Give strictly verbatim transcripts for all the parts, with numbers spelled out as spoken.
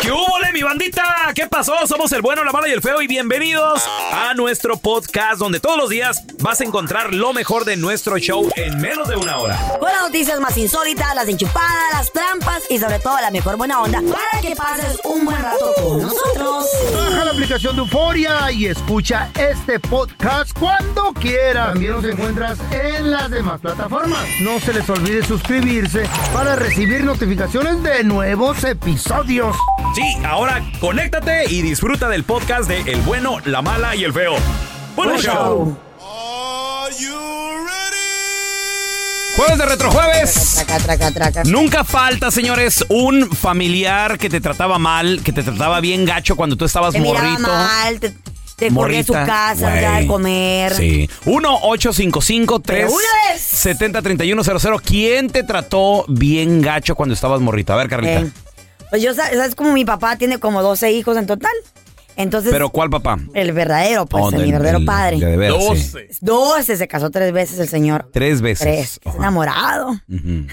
¿Qué húbole, mi bandita? ¿Qué pasó? Somos el bueno, la mala y el feo y bienvenidos a nuestro podcast donde todos los días vas a encontrar lo mejor de nuestro show en menos de una hora. Con las noticias más insólitas, las enchupadas, las trampas y sobre todo la mejor buena onda para que pases un buen rato con nosotros. Baja la aplicación de Euforia y escucha este podcast cuando quieras. También nos encuentras en las demás plataformas. No se les olvide suscribirse para recibir notificaciones de nuevos episodios. Sí, ahora conéctate y disfruta del podcast de El bueno, la mala y el feo. ¡Buen Buen show! show. Jueves de Retrojueves. Traca, traca, traca. Nunca falta, señores, un familiar que te trataba mal, que te trataba bien gacho cuando tú estabas Te miraba morrito. mal, te, te corría de su Morrita, casa, te daba de comer. Sí. uno ocho cinco cinco tres Pero una vez. siete cero tres uno cero cero. ¿Quién te trató bien gacho cuando estabas morrito? A ver, Carlita. Eh, Pues yo, sa- ¿sabes cómo mi papá tiene como doce hijos en total? Entonces, ¿Pero cuál papá? el verdadero, pues, Oh, el, del- mi verdadero del- padre. de veras, sí. doce, se casó tres veces el señor. Tres veces. Tres, que es Ajá. enamorado. Ujú.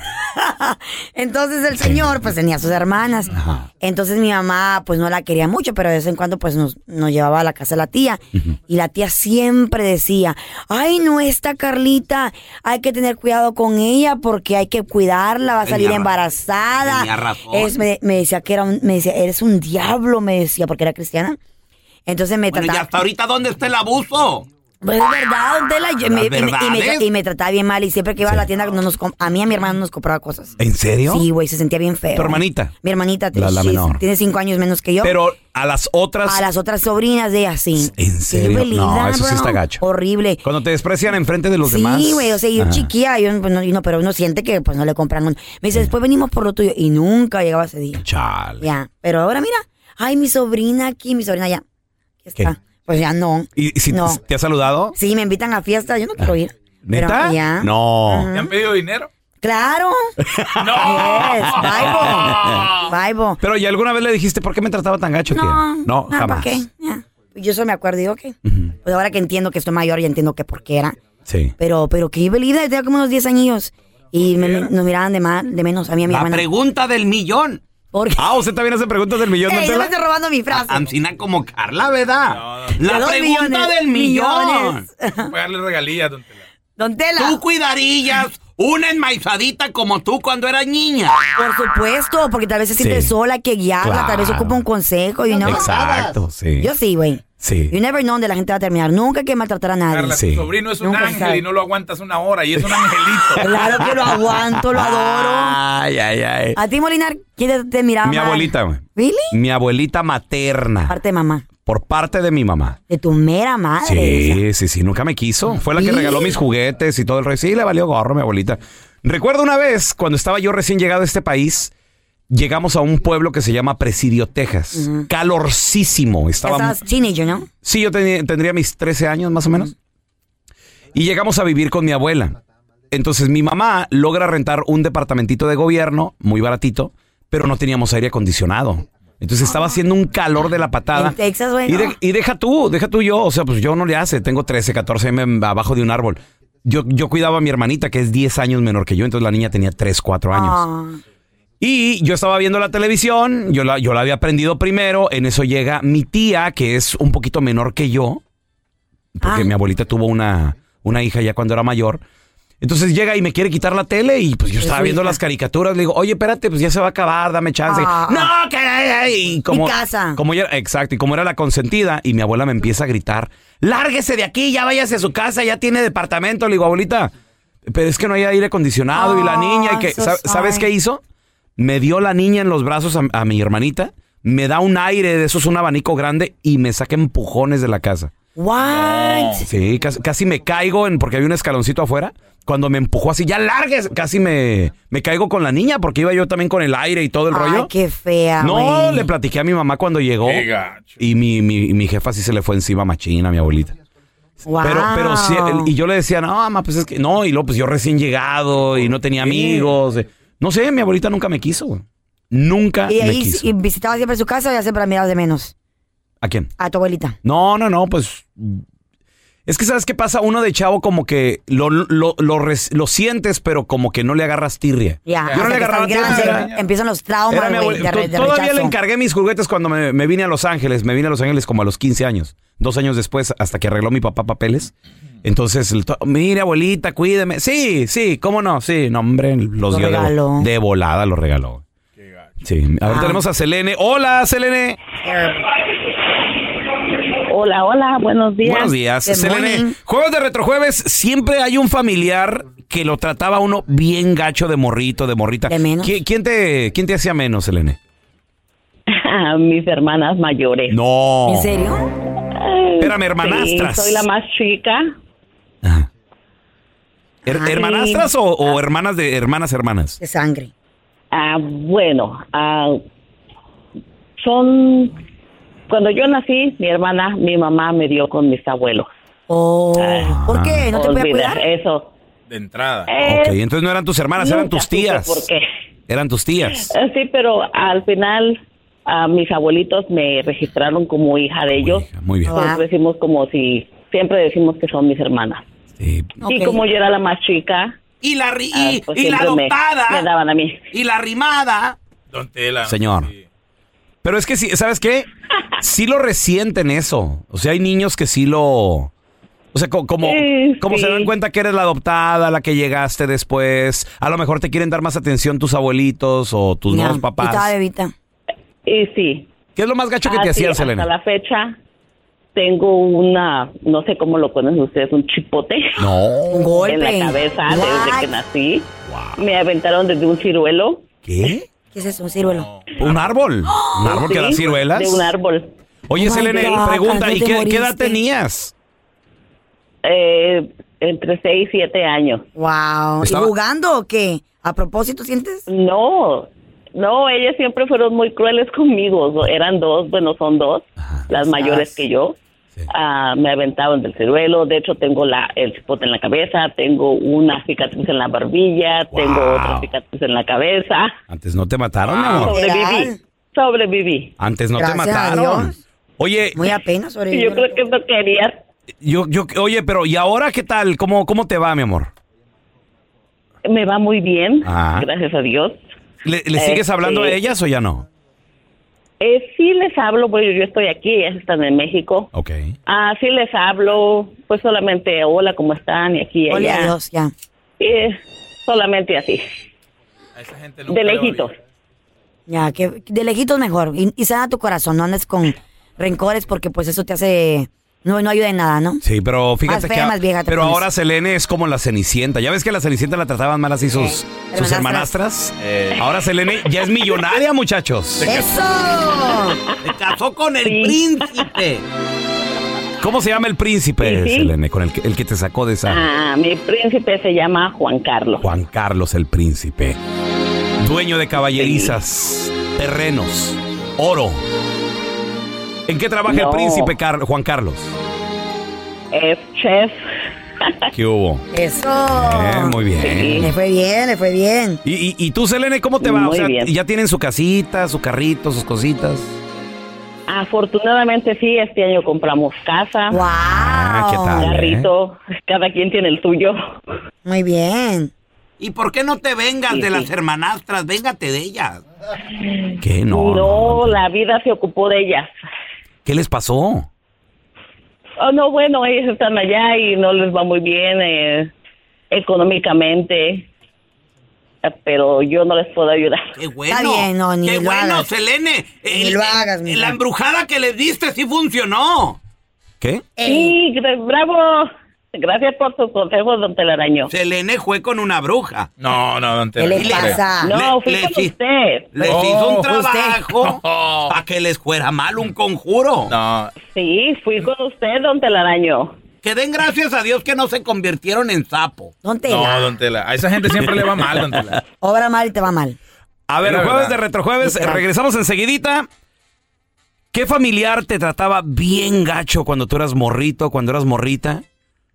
Entonces el señor, pues, tenía sus hermanas. Ajá. Entonces mi mamá, pues, no la quería mucho, pero de vez en cuando, pues, nos, nos llevaba a la casa de la tía. Y la tía siempre decía, ay, no, esta Carlita, hay que tener cuidado con ella porque hay que cuidarla, va a Tenía salir ra- embarazada. tenía razón. Es, me, me decía que era un, me decía, eres un diablo, me decía, porque era cristiana. Entonces me Bueno, ¿y trataba... hasta ahorita dónde está el abuso? Pues es verdad, don Tela, yo- me- y, me, y, me, verdades? y me trataba bien mal y siempre que iba a la tienda no nos, com- a mí y a mi hermano nos compraba cosas. ¿En serio? Sí, güey, se sentía bien feo. ¿Tu hermanita? Mi hermanita, La- la she's- menor. tiene cinco años menos que yo. Pero a las otras... A las otras sobrinas de ella, sí. ¿En serio? Qué No, habilidad, eso sí bro. está gacho. Horrible. Cuando te desprecian enfrente de los Sí, demás. güey, o sea, yo Ah. chiquilla, yo, pues, no, y no, pero uno siente que pues no le compran un... Me dice, después venimos por lo tuyo. Y nunca llegaba ese día. Chale. Ya, pero ahora mira, ay, mi sobrina aquí, mi sobrina allá. Aquí ¿Qué? está. Pues ya no. ¿Y si No. te ha saludado? Sí, me invitan a fiestas, yo no quiero ir. ¿Neta? Pero ya. No. Ajá. ¿Te han pedido dinero? Claro. ¡No! Yes, Bible. Bible. Pero ¿y alguna vez le dijiste por qué me trataba tan gacho, tía? No, No, ¿para jamás. qué? Ya. Yo solo me acuerdo y digo, ok. Pues ahora que entiendo que estoy mayor, ya entiendo que por qué era. Sí. Pero, pero qué habilidad, tenía como unos diez añillos. Y me, nos miraban de mal, de menos a mí y a mi La hermana. pregunta del millón. Porque... Ah, ¿usted también hace preguntas del millón, Ey, don no me Tela? estoy robando mi frase. Amsina como Carla, ¿verdad? No, no. La De dos pregunta millones, del millón. millones. Pagarle regalías, don Tela. Don Tela. ¿Tú cuidarías una enmaizadita como tú cuando eras niña? Por supuesto, porque tal vez se siente Sí. sola, que guiarla, tal vez Claro. ocupa un consejo, y no. Exacto, sí. Yo sí, güey. Sí. You never know dónde la gente va a terminar. Nunca hay que maltratar a nadie. Carla, Sí. tu sobrino es un Nunca se ángel sabe. y no lo aguantas una hora y es un angelito. Claro que lo aguanto, lo adoro. Ay, ay, ay. A ti, Molinar, ¿quién te, te miraba Mi mal? abuelita, güey. ¿Really? Mi abuelita materna. Parte de mamá. Por parte de mi mamá. De tu mera madre. esa. Sí, sí, sí, nunca me quiso. Fue la que Sí. regaló mis juguetes y todo el rey. Sí, le valió gorro, mi abuelita. Recuerdo una vez, cuando estaba yo recién llegado a este país, llegamos a un pueblo que se llama Presidio, Texas. Calorcísimo. Estaba... Estabas teenager, ¿no? Sí, yo tenía- tendría mis trece años más o menos. Y llegamos a vivir con mi abuela. Entonces mi mamá logra rentar un departamentito de gobierno, muy baratito, pero no teníamos aire acondicionado. Entonces estaba haciendo un calor de la patada. En Texas, güey, Y, no. de- y deja tú, deja tú yo. O sea, pues yo no le hace. Tengo trece, catorce años abajo de un árbol. Yo, yo cuidaba a mi hermanita, que es diez años menor que yo. Entonces la niña tenía tres, cuatro años. Ah. Y yo estaba viendo la televisión, yo la, yo la había aprendido primero, en eso llega mi tía, que es un poquito menor que yo, porque Ah. mi abuelita tuvo una, una hija ya cuando era mayor. Entonces llega y me quiere quitar la tele y pues yo Es estaba su viendo hija. las caricaturas, le digo, oye, espérate, pues ya se va a acabar, dame chance. Ah. No, que... Y como, Mi casa. Como ya, exacto, y como era la consentida, y mi abuela me empieza a gritar, lárguese de aquí, ya váyase a su casa, ya tiene departamento. Le digo, abuelita, pero es que no hay aire acondicionado y la Oh, niña, y que, I'm so ¿sab- ¿sabes sorry. qué hizo? Me dio la niña en los brazos a, a mi hermanita, me da un aire de esos, un abanico grande, y me saca empujones de la casa. What? Sí, casi, casi me caigo en, porque había un escaloncito afuera. Cuando me empujó así, ya largues, casi me, me caigo con la niña, porque iba yo también con el aire y todo el Ay, rollo. qué fea, No, güey. le platiqué a mi mamá cuando llegó. Qué gacho. Y mi, mi, mi jefa sí se le fue encima machina, mi abuelita. Wow. Pero, pero sí, el- y yo le decía, no, mamá, pues es que no, y luego pues yo recién llegado y no tenía amigos. eh. No sé, mi abuelita nunca me quiso, güey. Nunca ¿Y me ahí quiso. y visitabas siempre su casa o ya siempre la mirabas de menos? ¿A quién? A tu abuelita. No, no, no, pues Es que, ¿sabes qué pasa? Uno de chavo como que lo, lo, lo, res- lo sientes, pero como que no le agarras tirria. Ya, Yo no le hasta que agarraba estás tirria. grande, empiezan los traumas, Era mi güey, abuela- de, re- de to- Todavía rechazo. le encargué mis juguetes cuando me, me vine a Los Ángeles. Me vine a Los Ángeles como a los quince años. Dos años después, hasta que arregló mi papá papeles. Entonces, el to- mire, abuelita, cuídeme. Sí, sí, ¿cómo no? Sí, no, hombre, los Lo dio de, regaló. de volada, lo regaló. Sí, a ver, Ah. tenemos a Selene. Hola, Selene. Hola, hola, buenos días. Buenos días, Good Selene. morning. Jueves de Retrojueves, siempre hay un familiar que lo trataba a uno bien gacho de morrito, de morrita. De menos. ¿Qui- ¿Quién te, quién te hacía menos, Selene? Mis hermanas mayores. No. ¿En serio? Ay, Espérame, hermanastras. sí, soy la más chica. Ajá. Her- Ay. ¿Hermanastras o, o hermanas de hermanas, hermanas? De sangre. Ah, bueno, ah, son... Cuando yo nací, mi hermana, mi mamá me dio con mis abuelos. Oh, Ah. ¿por qué? ¿No te podía Olvida cuidar? eso. De entrada. Eh, Ok, entonces no eran tus hermanas, eran nunca tus supe tías. ¿Por qué? Eran tus tías. Eh, Sí, pero al final a mis abuelitos me registraron como hija de ellos. Muy bien. Ah. Pues decimos como si... Siempre decimos que son mis hermanas. Sí. Y Ok. como yo era la más chica, Y la, ri- ah, y, pues y la siempre me- adoptada. me daban a mí. Y la rimada. Don Tela. Señor. Sí. Pero es que sí, ¿sabes qué? Sí lo resienten eso. O sea, hay niños que sí lo... O sea, co- como, Sí, como sí. se dan cuenta que eres la adoptada, la que llegaste después. A lo mejor te quieren dar más atención tus abuelitos o tus Ya, nuevos y estaba papás. bebita. Y sí. ¿Qué es lo más gacho que te Ah, sí, hacían, Selena? Hasta la fecha tengo una, no sé cómo lo conocen ustedes, un chipote No. Un golpe. en la cabeza desde What? que nací. Me aventaron desde un ciruelo. ¿Qué? ¿Qué es eso? Un ciruelo. ¿Un árbol? ¿Un árbol que Sí, da ciruelas? De un árbol. Oye, Oh my Selene, God, pregunta, ¿cuándo ¿y te qué, qué edad moriste? tenías? Eh, entre seis y siete años. Wow. Estaba- ¿Y jugando o qué? ¿A propósito sientes? No, no, ellas siempre fueron muy crueles conmigo. Eran dos, bueno, son dos, las mayores que yo. Sí. Ah, me aventaban del ciruelo. De hecho, tengo la, el chipote en la cabeza, tengo una cicatriz en la barbilla, tengo Wow. otra cicatriz en la cabeza. Antes no te mataron, mi amor. Sobreviví, Legal. sobreviví. Antes no te Gracias a mataron. Dios. Oye, Muy apenas Y sobrevivió. yo creo que eso quería. yo, yo, oye, pero ¿y ahora qué tal? ¿Cómo, cómo te va, mi amor? Me va muy bien, Ah. gracias a Dios. ¿Le, le sigues Eh, hablando a sí. ellas o ya no? Eh, sí les hablo, bueno, yo estoy aquí, ellas están en México. Ok. Ah, sí les hablo, pues solamente hola, ¿cómo están? Y aquí y Ole, allá. adiós, ya. Eh, solamente así, A esa gente nunca de le va lejitos. bien. Ya, que de lejitos mejor. Y, y sana tu corazón, no andes con rencores porque pues eso te hace... No, no ayuda en nada, ¿no? Sí, pero fíjate Más fea, que... más vieja te pero pones. ahora Selene es como la Cenicienta. ¿Ya ves que la Cenicienta la trataban mal así sus, Sí. sus Hermanastras. hermanastras? Eh. Ahora Selene ya es millonaria, muchachos. ¡Eso! Se casó con el Sí. príncipe. ¿Cómo se llama el príncipe, Sí, sí. Selene? Con el que, el que te sacó de esa... Ah, mi príncipe se llama Juan Carlos. Juan Carlos el príncipe. Dueño de caballerizas, terrenos, oro. ¿En qué trabaja el No. príncipe Car- Juan Carlos? Es chef. ¿Qué hubo? ¡Eso! Eh, muy bien. Le fue bien, le fue bien. ¿Y, y, y tú, Selene, cómo te va? Muy o sea, bien. ¿ya tienen su casita, su carrito, sus cositas? Afortunadamente sí, este año compramos casa, ¡Wow! Ah, ¿qué tal? carrito, cada quien tiene el suyo. Muy bien. ¿Y por qué no te vengas Sí, de sí. las hermanastras? Véngate de ellas. ¿Qué? No, No, no. la vida se ocupó de ellas. ¿Qué les pasó? Oh, no, bueno, ellos están allá y no les va muy bien eh, económicamente, eh, pero yo no les puedo ayudar. Qué bueno. Está bien, no, ni Qué lo bueno, hagas. Selene. Ni lo hagas, mija. La embrujada que les diste sí funcionó. ¿Qué? Sí, gra- bravo. Gracias por sus consejos, don Telaraño. Selene fue con una bruja. No, no, don Tela. ¿Qué le no creo. pasa? No, Le- fui le con sí. usted. Les Oh, hizo un usted. trabajo Oh. para que les fuera mal un conjuro. No, Sí, fui con usted, don Telaraño. Que den gracias a Dios que no se convirtieron en sapo. ¿Dónde no, don Tela. A esa gente siempre le va mal, don Tela. Obra mal y te va mal. A ver, Es la jueves verdad. de Retrojueves, Literal. regresamos enseguidita. ¿Qué familiar te trataba bien gacho cuando tú eras morrito, cuando eras morrita?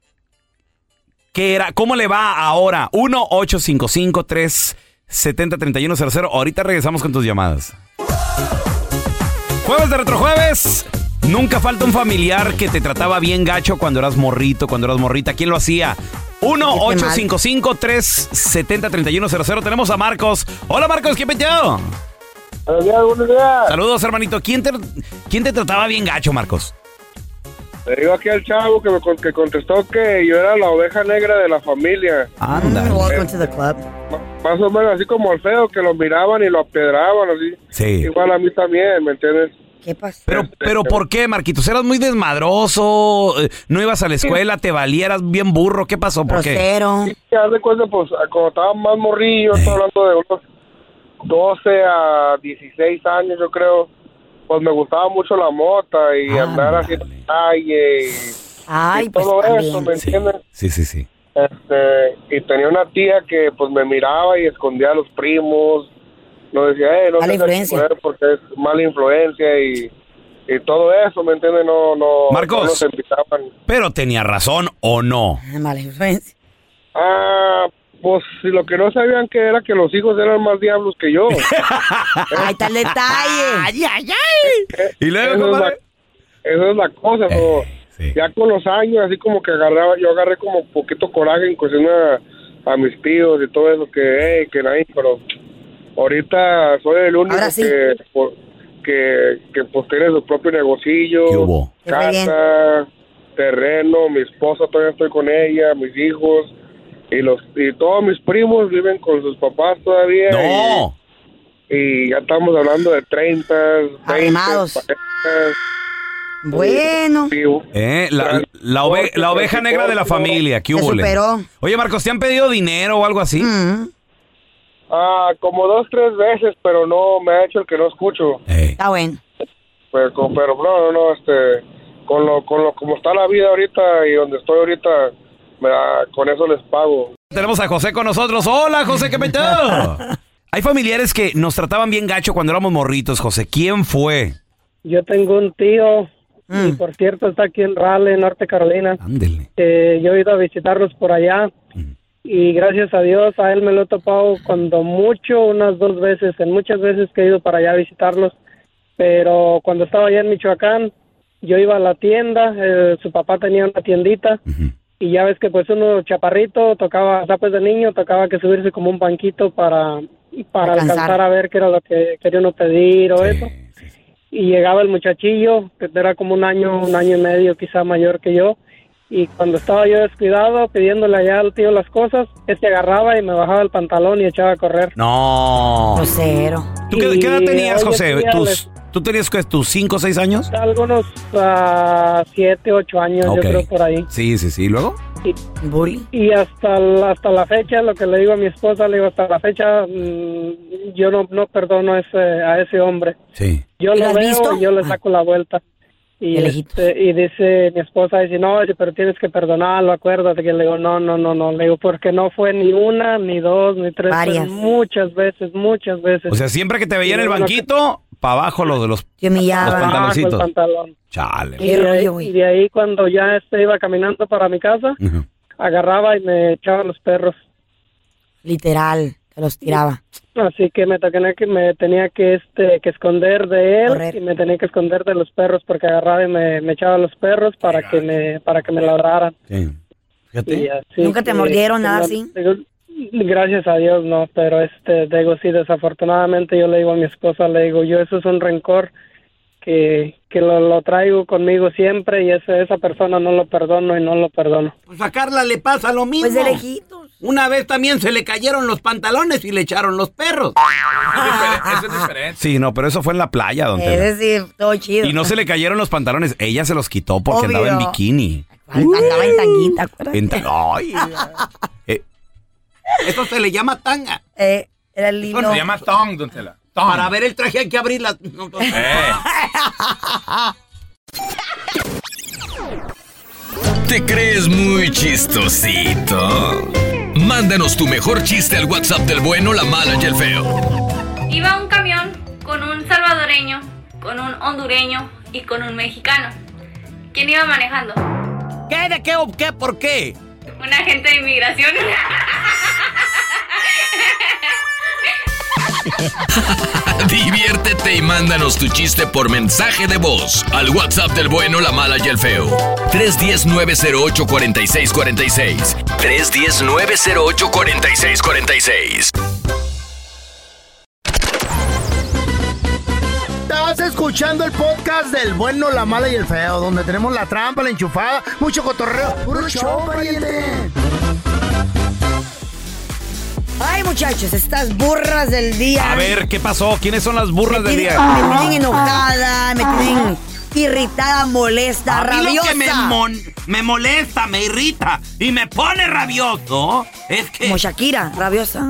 ¿Qué era? ¿Cómo le va ahora? uno ocho cinco cinco, tres siete cero, tres uno cero cero. Ahorita regresamos con tus llamadas. Jueves de Retrojueves. Nunca falta un familiar que te trataba bien gacho cuando eras morrito, cuando eras morrita. ¿Quién lo hacía? uno ocho cinco cinco, tres siete cero, tres uno cero cero. Tenemos a Marcos. Hola, Marcos, ¿qué peteo? Buenos días, buenos días. Saludos, hermanito. ¿Quién te, ¿Quién te trataba bien gacho, Marcos? Le digo aquí al chavo que me con- que contestó que yo era la oveja negra de la familia. Anda. Welcome to the club. M- Más o menos así como el feo, que lo miraban y lo apiedraban, así. Sí. Igual a mí también, ¿me entiendes? ¿Qué pasó? Pero, pero ¿por qué, Marquitos? ¿Eras muy desmadroso? Eh, ¿No ibas a la escuela? ¿Te valieras bien burro? ¿Qué pasó? ¿Por qué? Grosero. Y haz de cuenta, pues, cuando estaba más morrillo, estoy hablando de unos doce a dieciséis años, yo creo, pues me gustaba mucho la mota y Ah, andar así en la calle y, Ay, y pues todo eso, también. ¿me Sí, entiendes? sí, sí, sí. Este, y tenía una tía que pues me miraba y escondía a los primos, nos decía, eh, no Mala te influencia. dejes porque es mala influencia y, y todo eso, ¿me entiendes? No, no, Marcos. no nos invitaban. Pero tenía razón o no. Mala influencia. Ah, pues si lo que no sabían que era que los hijos eran más diablos que yo. Ahí está el detalle. Ay, ay, ay. Y luego, Esa es la, compadre. esa es la cosa, pero sí. ya con los años, así como que agarraba, yo agarré como poquito coraje en cuestión a, a mis tíos y todo eso, que, hey, que nadie, pero ahorita soy el único Ahora sí. que, pues, que, que pues tiene su propio negocillo, ¿Qué hubo? Qué muy bien. casa, terreno, mi esposa todavía estoy con ella, mis hijos, y los y todos mis primos viven con sus papás todavía. No. Y, y ya estamos hablando de treinta, veinte, Arrimados. cuarenta. Bueno. Sí, Eh, la, la, ove- la oveja negra de la familia. ¿Qué Se hubo? superó. Oye, Marcos, ¿te han pedido dinero o algo así? Mm, Ah, como dos, tres veces, pero no me ha hecho el que no escucho. Ey. está bueno. Pero, con- pero no, no, no, este, con lo, con lo como está la vida ahorita y donde estoy ahorita, me da- con eso les pago. Tenemos a José con nosotros. Hola, José, ¿qué peteo? Hay familiares que nos trataban bien gacho cuando éramos morritos, José. ¿Quién fue? Yo tengo un tío, y Mm. por cierto está aquí en Raleigh, Norte Carolina. Ándele. Eh, yo he ido a visitarlos por allá y gracias a Dios a él me lo he topado cuando mucho, unas dos veces, en muchas veces que he ido para allá a visitarlos. Pero cuando estaba allá en Michoacán, yo iba a la tienda, eh, su papá tenía una tiendita. Y ya ves que pues uno chaparrito tocaba, o sea, pues de niño tocaba que subirse como un banquito para, para Alcanzar. alcanzar a ver qué era lo que quería uno pedir o eso. Y llegaba el muchachillo, que era como un año, un año y medio quizá mayor que yo. Y cuando estaba yo descuidado, pidiéndole allá al tío las cosas, este agarraba y me bajaba el pantalón y echaba a correr. No. Grosero. ¿Tú qué, qué edad Y, tenías, oye, José? tía, ¿Tus, les- ¿Tú tenías que tus cinco o seis años? Algunos ah, siete, ocho años, Ok. yo creo por ahí. Sí, sí, sí. ¿Y luego? Y, Bully. y hasta la, hasta la fecha, lo que le digo a mi esposa, le digo, hasta la fecha, mm, yo no, no perdono a ese, a ese hombre. Sí. Yo ¿Y lo lo has veo visto? y yo le Ah. saco la vuelta. Y, De lejitos. este, y dice mi esposa, dice, no, dice, pero tienes que perdonarlo, acuérdate. Que le digo, no, no, no, no. Le digo, porque no fue ni una, ni dos, ni tres. Varias. Fueron muchas veces, muchas veces. O sea, siempre que te veía en el Sí, bueno, banquito, para abajo lo de los... Te humillaba. Los Abajo el pantaloncitos. pantalón. Chale. Y Qué de, ahí, rollo, güey. y de ahí cuando ya este iba caminando para mi casa, Ujú. agarraba y me echaba los perros. Literal. Te los tiraba. Así que me tenía que me tenía que este que esconder de él Correr. y me tenía que esconder de los perros porque agarraba y me, me echaba los perros para que me para que me ladraran. Sí. Fíjate. Y así ¿Nunca te que- mordieron, que nada no- así? digo, gracias a Dios no, pero este digo sí, desafortunadamente yo le digo a mi esposa, le digo, yo eso es un rencor que, que lo, lo traigo conmigo siempre y ese, esa persona no lo perdono y no lo perdono. Pues a Carla le pasa lo mismo. Pues de lejitos. Una vez también se le cayeron los pantalones y le echaron los perros. Eso es diferente. Sí, no, pero eso fue en la playa, don Tela. Ese sí, todo chido. Y no se le cayeron los pantalones. Ella se los quitó porque Obvio. andaba en bikini. Andaba en tanguita, acuérdate. En ta- Ay. Eh, Eso se le llama tanga. Eh, era el hilo. Se llama Tong, don Tela. Tong. Para ver el traje hay que abrirla. No, no. Eh. ¿Te crees muy chistosito? Mándanos tu mejor chiste al WhatsApp del bueno, la mala y el feo. Iba un camión con un salvadoreño, con un hondureño y con un mexicano. ¿Quién iba manejando? ¿Qué? ¿De qué o qué? ¿Por qué? Un agente de inmigración. Diviértete y mándanos tu chiste por mensaje de voz al WhatsApp del bueno, la mala y el feo. tres uno cero, nueve cero ocho, cuatro seis cuatro seis. tres uno cero, nueve cero ocho, cuatro seis cuatro seis. Estás escuchando el podcast del bueno, la mala y el feo, donde tenemos la trampa, la enchufada, mucho cotorreo. ¡Puro show, pariente! Ay, muchachos, estas burras del día. A ver, ¿qué pasó? ¿Quiénes son las burras me del tienen, día? Me tienen enojada, me tienen irritada, molesta, A mí rabiosa. lo que me, mon- me molesta, me irrita y me pone rabioso es que... Como Shakira, rabiosa.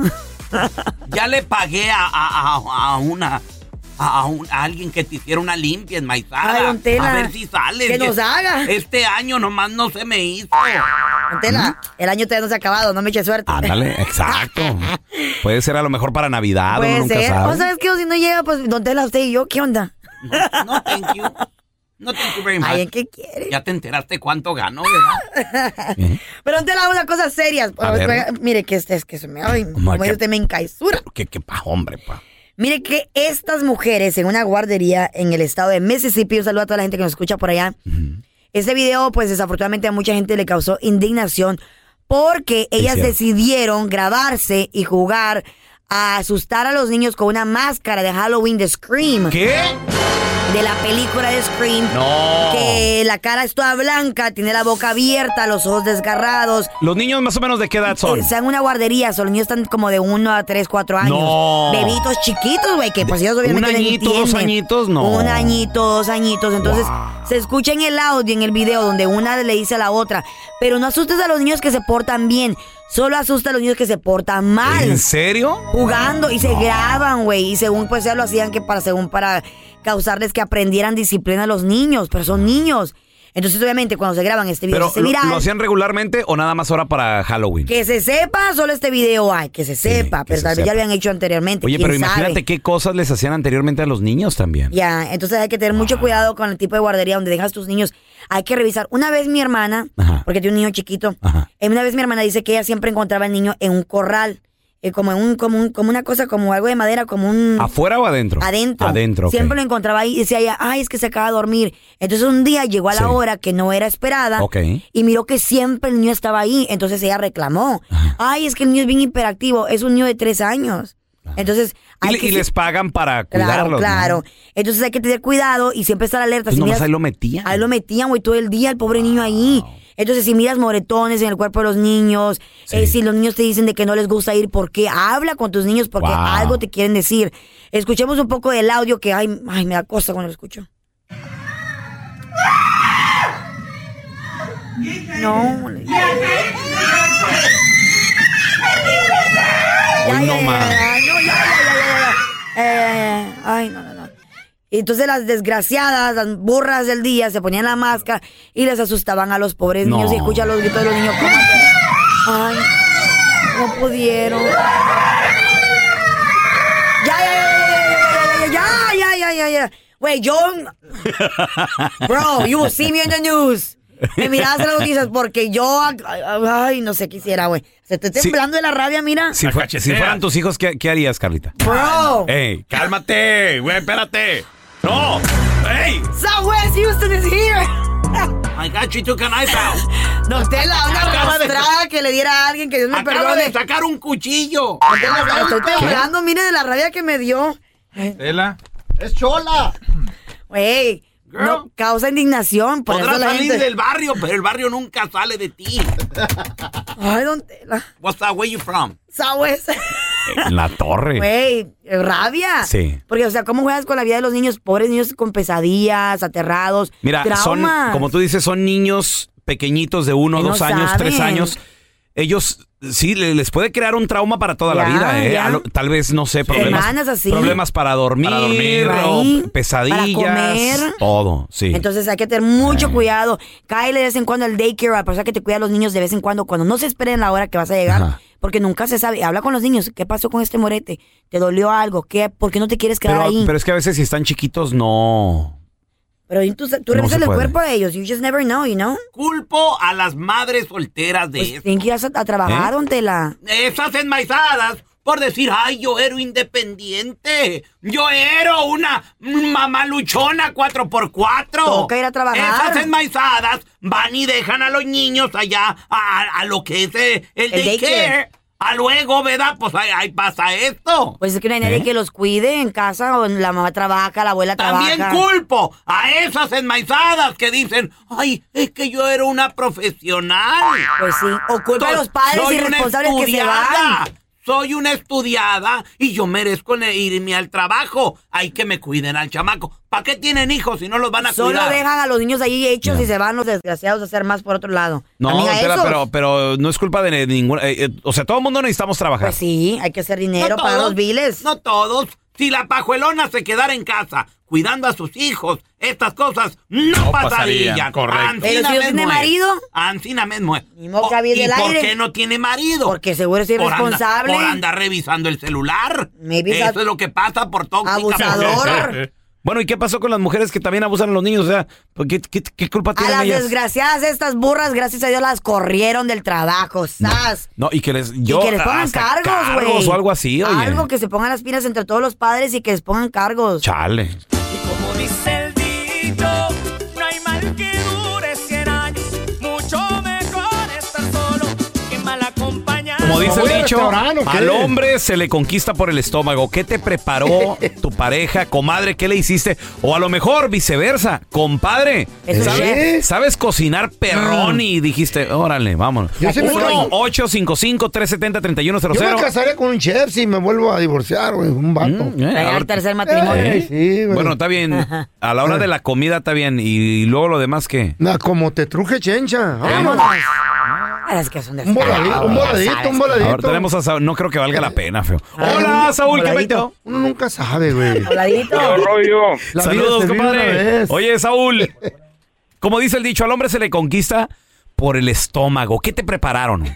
Ya le pagué a, a, a, a una... A, un, a alguien que te hiciera una limpia enmaizada. Ay, don Tela, a ver si sale. que nos haga. Este año nomás no se me hizo. Don Tela, el año todavía no se ha acabado, no me eche suerte. Ándale, exacto. Puede ser a lo mejor para Navidad, uno Puede nunca ser. sabe. ¿O sabes qué? O si no llega, pues, don Tela, usted y yo, ¿qué onda? No, no, thank you. No, thank you very much. Ay, ¿en qué quiere? Ya te enteraste cuánto ganó, ¿verdad? Pero don Tela, una cosa seria. A ver. Mire, que este es que se me... Ay, ¿Cómo como que- dice usted, me encaizura. ¿Qué, qué pa, hombre, pa? Mire que estas mujeres en una guardería en el estado de Mississippi, un saludo a toda la gente que nos escucha por allá. Uh-huh. Este video, pues desafortunadamente a mucha gente le causó indignación porque ellas cierto. decidieron grabarse y jugar a asustar a los niños con una máscara de Halloween de Scream. ¿Qué? De la película de Scream. No. Que la cara es toda blanca, tiene la boca abierta, los ojos desgarrados. ¿Los niños más o menos de qué edad son? Están en una guardería, so, los niños están como de uno a tres, cuatro años. No. Bebitos chiquitos, güey, que pues ellos obviamente ¿Un no añito, dos entienden. añitos? No. Un añito, dos añitos. Entonces, Wow. se escucha en el audio, en el video, donde una le dice a la otra, pero no asustes a los niños que se portan bien, solo asusta a los niños que se portan mal. ¿En serio? Jugando y se graban, güey. Y según pues ya lo hacían que para, según para causarles que aprendieran disciplina a los niños, pero son niños. Entonces, obviamente, cuando se graban este video, ¿Pero se lo, viral. lo hacían regularmente o nada más ahora para Halloween? Que se sepa, solo este video hay, que se sepa, que pero se tal vez sepa. ya lo habían hecho anteriormente. Oye, ¿quién pero imagínate sabe? qué cosas les hacían anteriormente a los niños también. Ya, entonces hay que tener mucho cuidado con el tipo de guardería donde dejas tus niños. Hay que revisar. Una vez mi hermana, Ajá. porque tiene un niño chiquito, Ajá. eh, una vez mi hermana dice que ella siempre encontraba al niño en un corral, eh, como en un, como un, como una cosa, como algo de madera, como un... ¿Afuera o adentro? Adentro. Adentro, ok. Siempre lo encontraba ahí y decía ella, ay, es que se acaba de dormir. Entonces un día llegó a la Sí. hora que no era esperada Ok. y miró que siempre el niño estaba ahí. Entonces ella reclamó, Ajá. ay, es que el niño es bien hiperactivo, es un niño de tres años. Entonces Y, hay le- que y les pagan para cuidarlos, Claro, ¿no? claro. Entonces hay que tener cuidado y siempre estar alerta. Pues Si nomás miras- ahí lo metían. Ahí lo metían, güey, todo el día, el pobre niño ahí. Entonces, si miras moretones en el cuerpo de los niños, Sí. eh, si los niños te dicen de que no les gusta ir, ¿por qué? Habla con tus niños porque Wow. algo te quieren decir. Escuchemos un poco del audio que, ay, ay me da cosa cuando lo escucho. No. le- Ya, Hoy ya, no ya, más. ya, no, ya, ya, ya, ya, ya. Eh, ay, no, no, no. Y entonces las desgraciadas, las burras del día, se ponían la máscara y les asustaban a los pobres No. niños y escuchan los gritos de los niños. ¿Cómo? Ay, no pudieron. Ya, ya, ya, ya, ya, ya, ya, ya. Güey, yo... Bro, you will see me in the news. Me mirabas en las noticias porque yo... Ay, no sé qué hiciera, güey. Se te está Sí. temblando de la rabia, mira. Si, fue- si fueran tus hijos, ¿qué, qué harías, Carlita? Bro. ¡Ey, cálmate! Güey, espérate. ¡No! ¡Ey! Southwest Houston is here. I got you took a knife out. Don Tela, una Acaba de- arrastrada que le diera a alguien que Dios me Acaba perdone. de sacar un cuchillo. Don Tela, estoy temblando, mire de la rabia que me dio. Tela. ¡Es chola! Güey, Girl. no, causa indignación. Por Podrás eso la salir gente... del barrio, pero el barrio nunca sale de ti. Ay, Don Tela. What's that? Where you from? Southwest. En la torre. Güey, rabia. Sí. Porque, o sea, ¿cómo juegas con la vida de los niños? Pobres niños con pesadillas, aterrados, Mira, son, traumas. como tú dices, son niños pequeñitos de uno, Que no dos años, tres saben. años. Ellos sí le- les puede crear un trauma para toda la Ya, vida, ¿eh? ya. A lo- tal vez, no sé, problemas, Semanas así. problemas para dormir, Para dormir. o Ahí, pesadillas, para comer. todo, sí. Entonces hay que tener mucho Eh. cuidado. Cáele de vez en cuando al daycare, a la persona que te cuida a los niños de vez en cuando, cuando no se esperen la hora que vas a llegar. Ajá. Porque nunca se sabe. Habla con los niños. ¿Qué pasó con este morete? ¿Te dolió algo? ¿Qué? ¿Por qué no te quieres quedar pero, ahí? pero es que a veces si están chiquitos, no. Pero tú, tú No revisas se el puede. cuerpo de ellos. You just never know, you know? Culpo a las madres solteras de Pues eso. tienen que ir a, a trabajar, ¿Eh? don Tela. Esas enmaizadas, por decir, ay, yo era independiente. Yo era una mamá luchona cuatro por cuatro. Toca ir a trabajar. Esas enmaizadas van y dejan a los niños allá a, a lo que es eh, el, El daycare. daycare. A luego, ¿verdad? Pues ahí, ahí pasa esto. Pues es que no hay nadie ¿Eh? que los cuide en casa, o la mamá trabaja, la abuela También trabaja. culpo a esas enmaizadas que dicen, ay, es que yo era una profesional. Pues sí, o culpa a los padres Soy una irresponsables que se van. estudiada. Soy una estudiada y yo merezco ne- irme al trabajo. Hay que me cuiden al chamaco. ¿Para qué tienen hijos si no los van a Solo cuidar? dejan a los niños ahí hechos y se van los desgraciados a hacer más por otro lado. No, Amiga, don Tela, esos. pero, pero no es culpa de ninguna... eh, eh, o sea, todo el mundo necesitamos trabajar. Pues sí, hay que hacer dinero, No pagar todos, los biles. No todos. Si la pajuelona se quedara en casa cuidando a sus hijos, estas cosas no, No pasarían. pasarían, correcto. Ancina Pero si no mismo tiene es. marido. Ancina mismo es. Ni modo que Oh, avise ¿Y el por aire. qué no tiene marido? Porque seguro es Por anda- irresponsable. Por andar revisando el celular. Maybe Eso that- es lo que pasa por tóxica. Abusador. Bueno, ¿y qué pasó con las mujeres que también abusan a los niños? O sea, ¿qué, qué, qué culpa A tienen las ellas? desgraciadas estas burras, gracias a Dios, las corrieron del trabajo, ¡sas! No, y que les... Yo, y que les pongan hasta cargos, güey. cargos o algo así, oye. Algo que se pongan las pilas entre todos los padres y que les pongan cargos. Chale. Como dice el dicho, no hay mal que dure cien años, mucho mejor estar solo que mal acompañado. Como dice ¿Voy el al dicho, restaurante o qué? al hombre se le conquista por el estómago. ¿Qué te preparó tu pareja, comadre? ¿Qué le hiciste? O a lo mejor viceversa, compadre. Eso ¿Sabes, es. sabes cocinar perrón Mm. y dijiste, órale, vámonos? Yo siempre uno caso- ocho cinco cinco, tres siete cero, tres uno cero Yo cero. me casaré con un chef si me vuelvo a divorciar, güey, un vato. Mm, eh, a Pegar ver, el tercer matrimonio. Eh, sí, güey. bueno, está bien. A la hora de la comida está bien. Y luego lo demás, ¿qué? Nah, como te truje chencha. Vámonos. Ah, es que son Un voladito, un voladito, un voladito. Ahora tenemos a Saúl. No creo que valga la pena, feo. Ah, Hola, un Saúl, ¿qué voladito. metió? Uno nunca sabe, güey. Voladito. La Saludos, vida se vive una compadre. vez. Oye, Saúl, como dice el dicho, al hombre se le conquista por el estómago. ¿Qué te prepararon?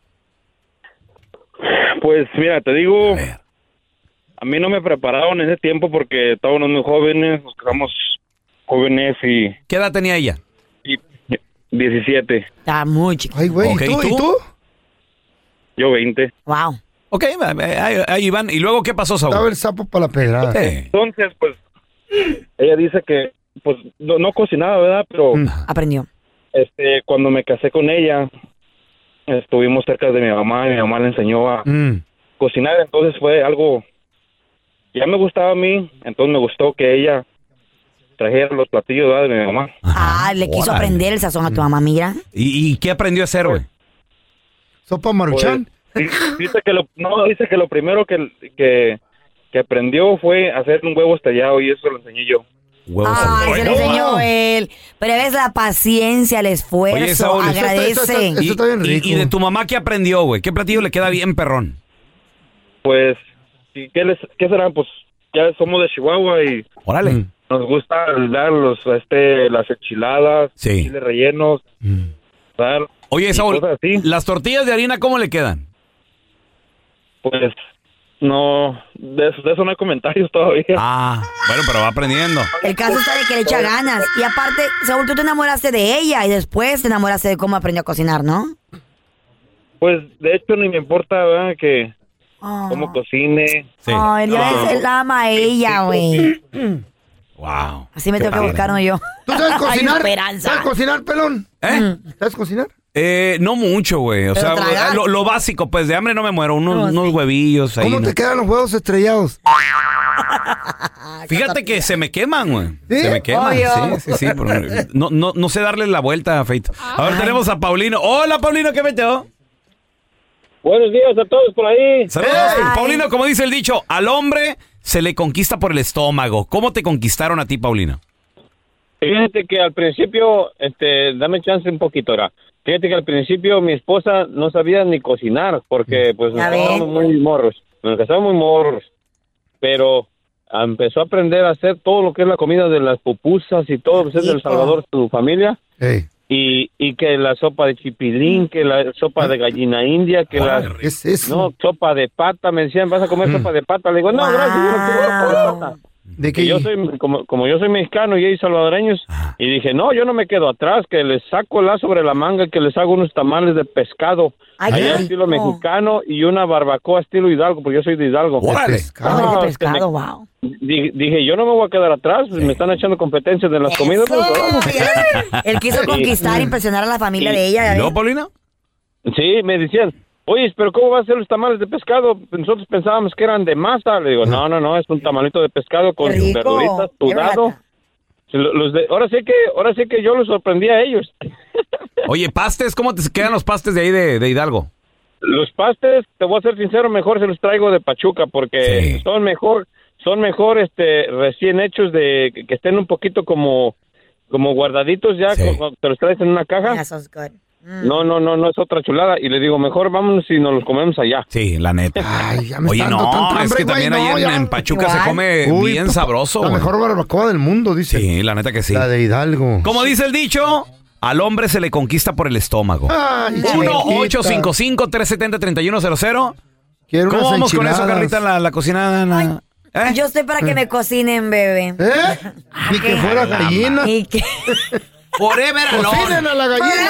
Pues mira, te digo, A ver. a mí no me prepararon en ese tiempo porque estábamos muy jóvenes, nos casamos jóvenes y, ¿Qué edad tenía ella? y diecisiete, Está muy chiquito. Ay, güey, Ok, ¿y tú? ¿y ¿Y tú? tú? yo veinte. Wow. Ok, ahí, ahí van. ¿Y luego qué pasó, Estaba Saúl? el sapo para la pedrada. Eh, Entonces, pues, ella dice que, pues, no, no cocinaba, ¿verdad? Pero, Mm. Aprendió. este, cuando me casé con ella, estuvimos cerca de mi mamá y mi mamá le enseñó a Mm. cocinar, entonces fue algo, ya me gustaba a mí, entonces me gustó que ella trajera los platillos, ¿verdad? De mi mamá. Ah, le quiso órale. aprender el sazón a tu mamá, mira. ¿Y, y qué aprendió a hacer, güey? Sopa maruchan. Pues, di- dice que lo, no, dice que lo primero que, que, que aprendió fue hacer un huevo estrellado y eso lo enseñé yo. Huevos Ay, al- se lo enseñó él. Pero ves la paciencia, el esfuerzo, Oye, Saúl, eso está- agradece. eso está- eso Y, está bien y- rico. y de tu mamá qué aprendió, güey? ¿Qué platillo le queda bien, perrón? Pues, ¿y qué, les, qué será? Pues ya somos de Chihuahua y Órale. Mm. nos gusta dar los, este, las enchiladas, Sí. chiles rellenos, Mm. dar, Oye, y Saúl, cosas así. ¿las tortillas de harina cómo le quedan? Pues, no, de eso, de eso no hay comentarios todavía. Ah, bueno, pero va aprendiendo. El caso está de que le echa ganas. Y aparte, Saúl, tú te enamoraste de ella y después te enamoraste de cómo aprendió a cocinar, ¿no? Pues, de hecho, ni me importa, ¿verdad? Que Oh. cómo cocine. Sí. Oh, él, ya No. es- él ama a ella, güey. Wow. Así me Qué tengo que padre. buscar, ¿no? Yo. ¿Tú sabes Hay cocinar? esperanza. ¿Sabes cocinar, pelón? ¿Eh? ¿Sabes cocinar? Eh, no mucho, güey. O Pero sea, tragar. lo, lo básico, pues de hambre no me muero. Unos, No, sí. unos huevillos ahí. ¿Cómo ¿no? te quedan los huevos estrellados? Fíjate que se me queman, güey. ¿Sí? Se me queman. Obvio. Sí, sí, sí. pero no, no, no sé darle la vuelta, Feito. Ahora tenemos a Paulino. Hola, Paulino, ¿qué metió? Buenos días a todos por ahí. Saludos. Ay. Paulino, como dice el dicho, al hombre se le conquista por el estómago. ¿Cómo te conquistaron a ti, Paulino? Fíjate que al principio, este, dame chance un poquito ahora. Fíjate que al principio mi esposa no sabía ni cocinar porque pues nos Ya ven. casábamos muy morros, nos casábamos muy morros, pero empezó a aprender a hacer todo lo que es la comida de las pupusas y todo, pues es de El Rico. Salvador, su familia, Ey, y, y que la sopa de chipilín, que la sopa de gallina india, que la... ¿qué es eso? No, sopa de pata, me decían, ¿vas a comer sopa de pata? Le digo, no, Wow. gracias, yo no quiero sopa de pata. ¿De que yo soy, como, como yo soy mexicano y ellos salvadoreños, y dije, no, yo no me quedo atrás, que les saco la sobre la manga, que les hago unos tamales de pescado, Ay, allá qué estilo rico. mexicano, y una barbacoa estilo Hidalgo, porque yo soy de Hidalgo. ¡Órale! Ay, No, de es que pescado, me- wow. di- dije, yo no me voy a quedar atrás, pues, me están echando competencias de las comidas. pues, vamos. Él quiso conquistar, impresionar a la familia de ella. ¿ya ¿Y luego, ves? Paulina? Sí, me decían, oye, pero ¿cómo va a ser los tamales de pescado? Nosotros pensábamos que eran de masa. Le digo, no, no, no, es un tamalito de pescado con Qué sus rico. verduritas, Qué sudado. rata. Sí, lo- Los de, ahora sí que, ahora sí que yo los sorprendí a ellos. Oye, pastes, ¿cómo te quedan los pastes de ahí de, de Hidalgo? Los pastes, te voy a ser sincero, mejor se los traigo de Pachuca porque Sí. son mejor, son mejor, este, recién hechos de que que estén un poquito como, como guardaditos ya, Sí. como cuando te los traes en una caja. Yeah, sounds good. Mm. No, no, no, no es otra chulada. Y le digo, mejor vámonos y nos los comemos allá. Sí, la neta. Ay, ya me Oye, está dando no, tanta es hambre, que güey, también no, ahí en, ya. en Pachuca se Igual. come Uy, bien pa- sabroso. La güey. mejor barbacoa del mundo, dice. Sí, la neta que sí. La de Hidalgo. Como dice el dicho, al hombre se le conquista por el estómago. Ay, uno ocho chiquita. cinco cinco, tres siete cero, tres uno cero cero. Quiero ¿Cómo unas vamos con eso, enchiladas. Carlita, en la, la cocina? en la- ¿Eh? Yo estoy para que me cocinen, bebé. ¿Eh? Ni que fuera gallina. ¿Y qué? Forever Cocinen alone. a la gallina.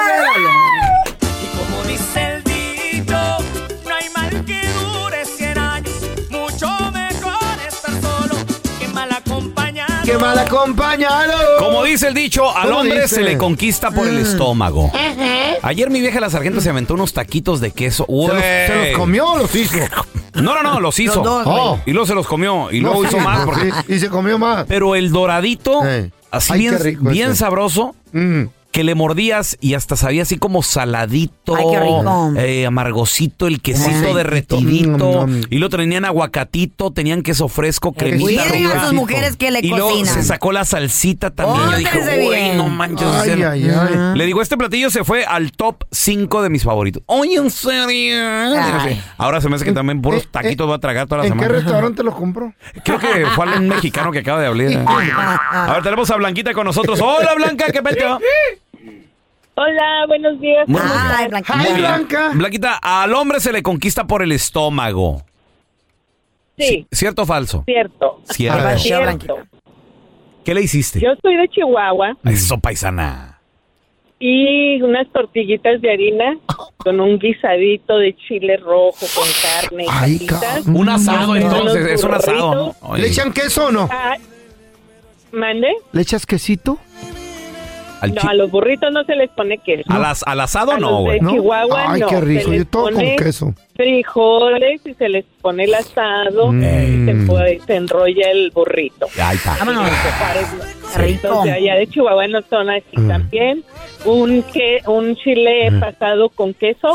Y como dice el dicho, no hay mal que dure cien años. Mucho mejor estar solo que mal acompañado. ¡Qué mal acompañado! Como dice el dicho, al ¿Cómo hombre dice? se le conquista por el Mm. estómago. Ayer mi vieja la sargento se aventó unos taquitos de queso. ¿Se los, se los comió o los hizo? No, no, no, los hizo. Los dos, Oh. Y luego se los comió. Y luego No, hizo sí, más. Porque... sí, y se comió más. Pero el doradito, Eh. así Ay, bien, qué rico bien ese. sabroso, Mm. que le mordías y hasta sabía así como saladito, Ay, qué rico. eh, amargosito, el quesito Ay, derretidito. mm, mm. Y luego tenían aguacatito, tenían queso fresco, cremita. Cuiden a arriba. sus mujeres que le Y luego cocinan. se sacó la salsita también. Yo dije, Pórtense uy, bien. no manches. Ay, en serio". ay, ay. Le digo, este platillo se fue al top cinco de mis favoritos. Oye, en serio. Ay. Ahora se me hace que también puros Eh, eh, taquitos va a tragar toda la ¿En qué semana. restaurante los compró? Creo que fue un mexicano que acaba de hablar. A ver, tenemos a Blanquita con nosotros. Hola, Blanca, ¿qué peteo? Hola, buenos días. Muy ¿Cómo Ay, estás? Blanquita. Ay, Muy bien. Blanca. Blanquita, al hombre se le conquista por el estómago. Sí, ¿Cierto o falso? cierto. Cierto. A ver. Cierto. Cierto. ¿Qué le hiciste? Yo soy de Chihuahua Eso, paisana. y unas tortillitas de harina con un guisadito de chile rojo con carne y Ay, papitas. cabrón. Un asado, Mm. entonces. Unos Es un asado, ¿no? burritos. Oye, ¿Le echan queso o no? Ah, ¿Mande? ¿Le echas quesito? al, No, chi- a los burritos no se les pone queso. al as- al asado A no, los güey. de Chihuahua Ay, no. qué rico. Se les Yo todo con pone queso. frijoles y se les pone el asado Mm. y se, puede- se enrolla el burrito. Ahí está. Vámonos. Qué rico. De allá de Chihuahua no son así Mm. también. Un que un chile pasado con queso.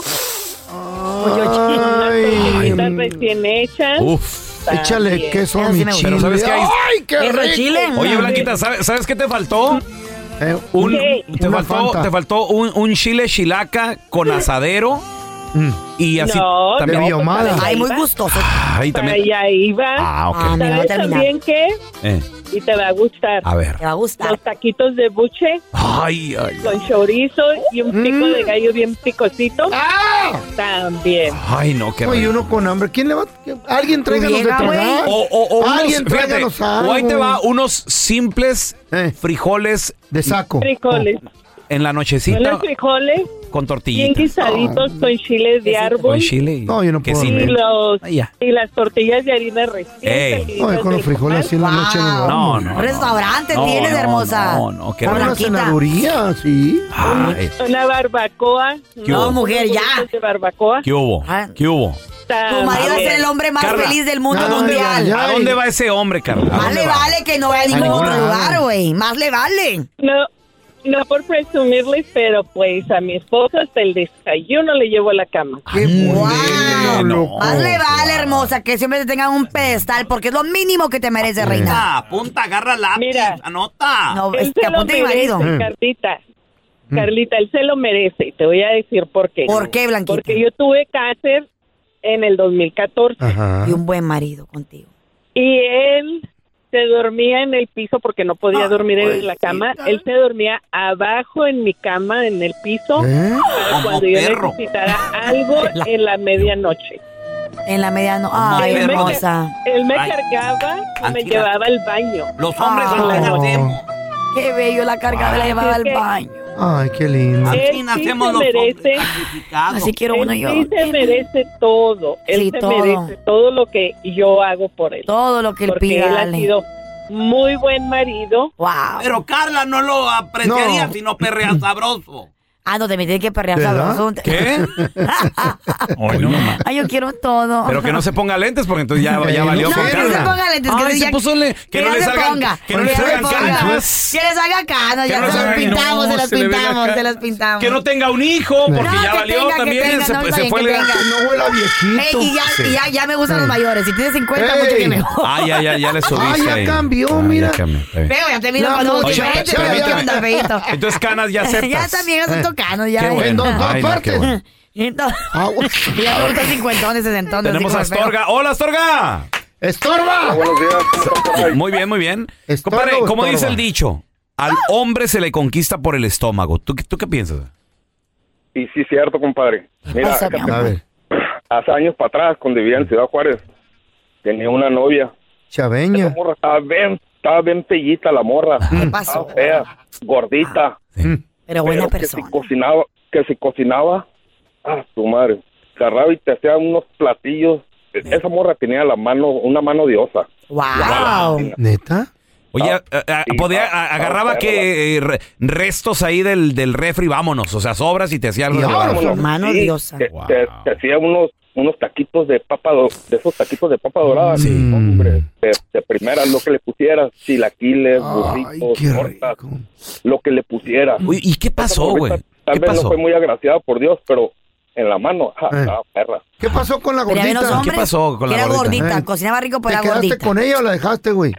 Ay, Tortillitas recién hechas. Uf. échale también. queso a Eso sí mi me chile. Pero ¿sabes qué hay? ¡Ay, qué ¿Queso rico! chile? Oye, Blanquita, ¿sabes, ¿sabes qué te faltó? Eh, Un, ¿Qué? te, Una faltó, Fanta. te faltó un, un chile chilaca con asadero mm, y así No, también. de biomada. pues, Ay, muy gustoso. Ay, Para también. allá iba. Ah, ok. Ah, mira, va a ¿Sabes terminar. también qué? Eh, Y te va a gustar. a ver. Te va a gustar. Los taquitos de buche Ay, ay, con chorizo y un pico Mm. de gallo bien picosito. ¡Ah! También. ay, no, qué Oye, rico. uno con hambre. ¿Quién le va? Alguien tráiganos de llega, güey. tragar. O, o, o unos, Alguien fíjate, tráiganos o ahí te algo. va unos simples Eh. frijoles De saco. Frijoles. en la Son nochecita los frijoles con bien tortillitas. guisaditos con chiles de árbol. Con chile y No, yo no puedo. Y, quesito. los, Ay, ya. y las tortillas de harina recién Ey. salidas Ay, con los del frijoles así en la Wow. noche. No, No, no. Un restaurante no, tienes, no, hermosa. No, no, qué Con Con una rico. Blanquita. cenaduría, sí. Ay, Una barbacoa. ¿Qué No, hubo? mujer, ya. burritos de barbacoa. ¿Qué hubo? Ah. ¿Qué hubo? Tu marido va a ser el hombre más Carla, feliz del mundo ¿a dónde mundial. va? Ya. ¿A dónde va ese hombre, Carla? ¿A Más dónde le va? vale que no vaya a ningún ningún otro lado. lugar, güey. Más le vale. No, no por presumirles, pero pues a mi esposo hasta el desayuno le llevo a la cama. Qué Wow. bueno, loco. Más le vale, hermosa, que siempre te tengan un pedestal, porque es lo mínimo que te merece, reina. Ah, apunta, agarra lápiz, Mira. anota. No, Él es que se lo apunte mi marido. merece, Carlita. Carlita, él se lo merece. Y te voy a decir por qué. ¿Por qué, Blanquita? Porque yo tuve cáncer en el dos mil catorce. Ajá. Y un buen marido contigo. Y él se dormía en el piso porque no podía dormir en la cama. Él se dormía abajo en mi cama, en el piso, ¿Eh? para Como cuando yo perro. necesitara algo en la medianoche. En la media no. Ay, él, me, hermosa. él me Ay. cargaba y me Antira. llevaba al baño. Los hombres Ah. son las hacemos. Qué bello, la cargaba y la llevaba al Así que- baño. Ay, qué lindo. Él Así sí nacemos se los merece- hombres sacrificados. Así quiero Él uno yo. sí se merece todo. Él Sí, se todo. merece todo lo que yo hago por él. Todo lo que él Porque pida, él ha Ale. sido muy buen marido. Wow. Pero Carla no lo apreciaría No. si no perrea sabroso. Ah, no, te metí que perrear ¿Verdad? sabroso. ¿Qué? Hoy no. Ay, yo quiero todo. Pero que no se ponga lentes porque entonces ya, ya valió No, con que no Carla. se ponga lentes, que Ay, se se ya- puso le- que, que no ya le se salgan, ponga, que no que le ya se salgan ponga. canas. Que les haga canas, Que ya no se se las haga- pintamos, no, se las se le ve la pintamos, cara. se las pintamos. Que no tenga un hijo porque No, ya que valió tenga, que también. tenga, se, no, se está bien, fue que el- tenga. Que no huela viejito. Ey, y, ya, y ya, ya me gustan los mayores. Si tienes cincuenta, Ey. mucho que mejor. Ah, ya, ya, ya le subiste. Ah, ya ahí. cambió, Ah, ya mira. cambió, está bien. Veo, ya te miro La con ojos Oye, diferentes. pero- ¿Qué pero- onda, feito? Entonces canas ya aceptas. Ya también estoy tocando, ya. Qué eh. bueno. En dos, dos Ay, no, qué partes. bueno. Entonces, Ah, bueno. ya me gustan cincuentones, sesentones. Tenemos así a como feo. Astorga. ¡Hola, Astorga! ¡Estorba! Buenos días, ¿cómo están por ahí? Muy bien, muy bien. ¿Estorba Compadre, o ¿cómo estorba? dice el dicho? Al hombre se le conquista por el estómago. ¿Tú, qué- tú qué piensas? Y sí, cierto, compadre. Mira, pasa, mi amor? A ver, hace años para atrás, cuando vivía en Ciudad Juárez, tenía una novia. La chaveña. morra estaba bien, estaba bien pellita la morra. ¿Qué Estaba pasó? fea, gordita. Pero buena pero que si persona. cocinaba, que si cocinaba, ah, tu madre, agarraba y te hacía unos platillos. Esa morra tenía la mano, una mano diosa. Wow. ¿Neta? Oye, Ah, a- a- sí, podía, ah, a- agarraba ah, que eh, re- restos ahí del, del refri, vámonos. O sea, sobras y te hacía algo. Y de vámonos. barato. Vámonos, Mano sí, diosa. Te, Wow. te- te hacía unos unos taquitos de papa, do- de esos taquitos de papa dorada. Sí. Hombre, de, de primera, lo que le pusieras, chilaquiles, Ay, burritos, qué tortas, rico. lo que le pusieras. Uy, ¿y qué pasó, Esa güey? morrita Tal ¿Qué vez pasó? no fue muy agraciada por Dios, pero en la mano, ja, Eh. estaba perra. ¿Qué pasó con la Pero ya ven los gordita? hombres. ¿Qué pasó con la que era gordita? gordita. Eh. Cocinaba rico, ¿Te pero era quedaste gordita. con ella o la dejaste, güey?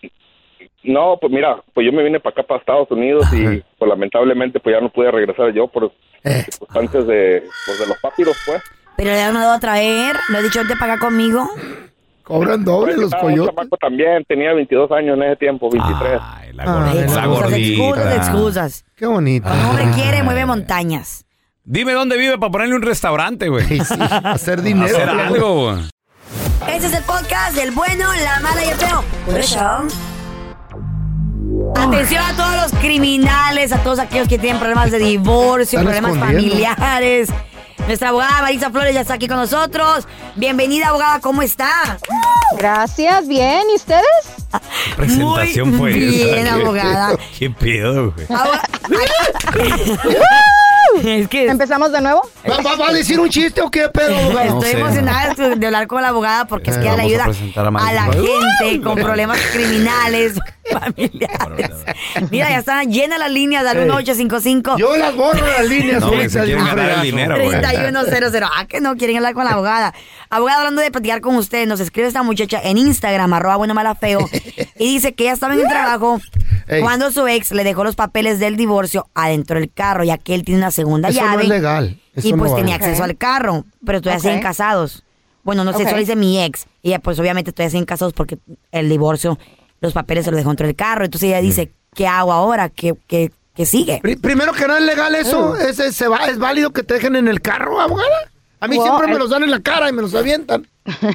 No, pues mira, pues yo me vine para acá, para Estados Unidos, y Ajá. pues lamentablemente pues ya no pude regresar yo por Eh. circunstancias de, pues, de los papiros, pues. Pero le han dado a traer. Le he dicho, vente para acá conmigo. Cobran doble Pues, los estaba un coyotes. chamaco también, tenía veintidós años en ese tiempo, veintitrés. Ay, la Ay, gordita. la la Excusas, excusas, gordita. excusas. Qué bonito. Cuando un hombre quiere, mueve montañas. Dime dónde vive para ponerle un restaurante, güey. Sí, sí, hacer dinero. Hacer algo, güey. Este es el podcast del bueno, la mala y el feo. Por eso. Atención a todos los criminales, a todos aquellos que tienen problemas de divorcio, Están problemas escondiendo. familiares. Nuestra abogada Marisa Flores ya está aquí con nosotros. Bienvenida, abogada, ¿cómo está? Gracias, bien. ¿Y ustedes? Presentación Muy fue bien, esa. abogada. ¿Qué pedo, güey? Es que ¿Empezamos de nuevo? ¿Va, va- va a decir un chiste o qué pedo? pues, No estoy sé. emocionada de de hablar con la abogada porque es Eh, que ella le vamos a ayuda presentar a a, Marisa la Flores. gente con problemas criminales, familiares. Mira, ya están llenas las líneas al Ey. uno ocho cinco cinco. Yo las borro las líneas. No, güey, ahorita, se quieren yo ganar el fregazo. dinero, güey. treinta y uno cero cero. Ah, que no quieren hablar con la abogada. Abogada, hablando de platicar con usted, nos escribe esta muchacha en Instagram, arroba bueno mala feo, y dice que ella estaba en el trabajo Ey. cuando su ex le dejó los papeles del divorcio adentro del carro, ya que él tiene una segunda Eso llave. no es legal. Eso y no pues vale. tenía acceso al carro, pero todavía Ok. siguen casados. Bueno, no sé, Ok. eso lo dice mi ex. Y ella, pues obviamente todavía siguen casados porque el divorcio, los papeles se los dejó dentro del carro. Entonces ella dice, ¿qué hago ahora? ¿Qué, qué, qué sigue? Pri- Primero que nada, ¿es legal eso? ¿Es, es, se va, ¿Es válido que te dejen en el carro, abogada? A mí Well, siempre me el- los dan en la cara y me los avientan.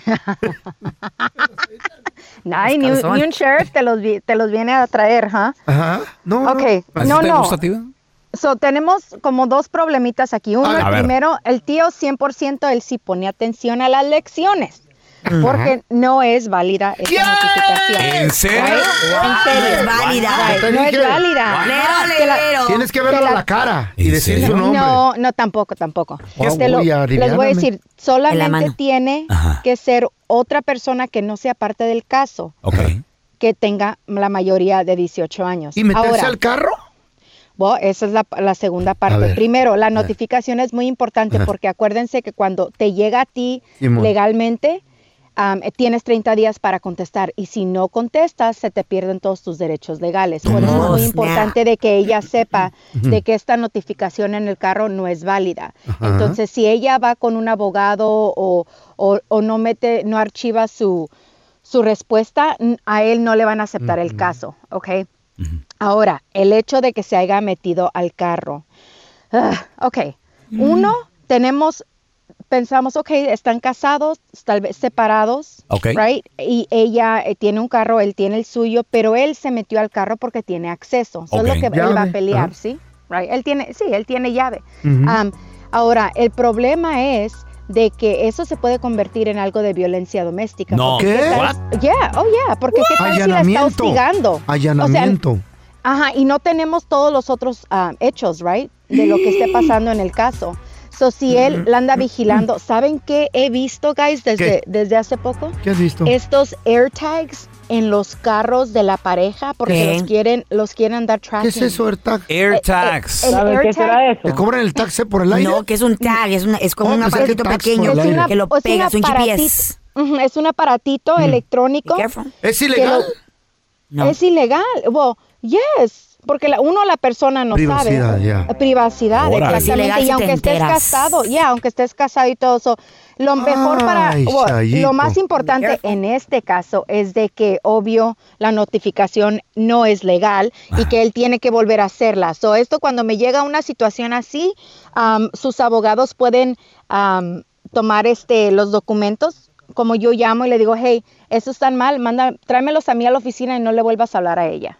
Ay, ni, un- calzones. ni un sheriff te los, vi- te los viene a traer, ¿ah? Ajá. No, Ok, ¿Así no, te no. gusta, tío? So, tenemos como dos problemitas aquí. Uno, A ver. el A ver. primero, el tío cien por ciento, él sí pone atención a las lecciones. Porque no es válida esa ¿Qué? notificación. ¿En serio? Right? En serio. No es válida. Right, Te No es dije. válida. Lero, Te la- lero. Tienes que verlo Te a la- la cara y ¿En decir serio? su nombre. No, no, tampoco, tampoco. Wow, Te lo- uy, les voy a aliviáname. decir, En la solamente mano. tiene Ajá. que ser otra persona que no sea parte del caso, Ok. que tenga la mayoría de dieciocho años. ¿Y meterse Ahora, al carro? bueno, esa es la, la segunda A parte. ver. Primero, la notificación es muy importante Ajá. porque acuérdense que cuando te llega a ti Simón. legalmente, am, tienes treinta días para contestar y si no contestas, se te pierden todos tus derechos legales. Por eso Oh, es muy snap. importante de que ella sepa de que esta notificación en el carro no es válida. Ajá. Entonces, si ella va con un abogado o, o, o no mete, no archiva su, su respuesta, n- a él no le van a aceptar el caso, ¿ok? Ahora, el hecho de que se haya metido al carro. Ah, ok, uno, tenemos pensamos, ok, están casados, tal vez separados, Ok. right? Y ella eh, tiene un carro, él tiene el suyo, pero él se metió al carro porque tiene acceso. Eso Ok. es lo que él Llave. va a pelear, Ajá. ¿sí? Right? Él tiene, sí, él tiene llave. Ujú. Um, ahora, el problema es de que eso se puede convertir en algo de violencia doméstica. No. Porque ¿Qué? tal- Yeah, oh yeah, porque qué tal si la está Allanamiento. hostigando. Allanamiento. O sea, ajá, y no tenemos todos los otros ah, hechos, right? De lo que esté pasando en el caso. So, si él la anda vigilando, ¿saben qué he visto, guys, desde, ¿Qué? desde hace poco? ¿Qué has visto? Estos AirTags en los carros de la pareja porque ¿Qué? los quieren, los quieren andar ¿Qué tracking. es eso, AirTag? AirTags. Eh, el ¿Saben qué AirTag- será eso? ¿Te cobran el taxi por el aire? No, que es un tag, es, una, es como Oh, un pues aparatito es tags pequeño por el aire. que lo es pegas, un un G P S. aparatito- Ujú, es un aparatito Mm. electrónico. ¿Es que ilegal? lo- Es ilegal. Well, yes. Porque la, uno, la persona no Privacidad, sabe. ya. Privacidad, Órale. exactamente. Es ilegal Y si te aunque estés enteras. casado, ya, aunque estés casado y todo eso, lo mejor para, Ay, well, Chayito. lo más importante en este caso es de que, obvio, la notificación no es legal y que él tiene que volver a hacerla. So, esto cuando me llega una situación así, um, sus abogados pueden um, tomar este los documentos, como yo llamo y le digo, hey, eso está mal, manda, tráemelos a mí a la oficina y no le vuelvas a hablar a ella.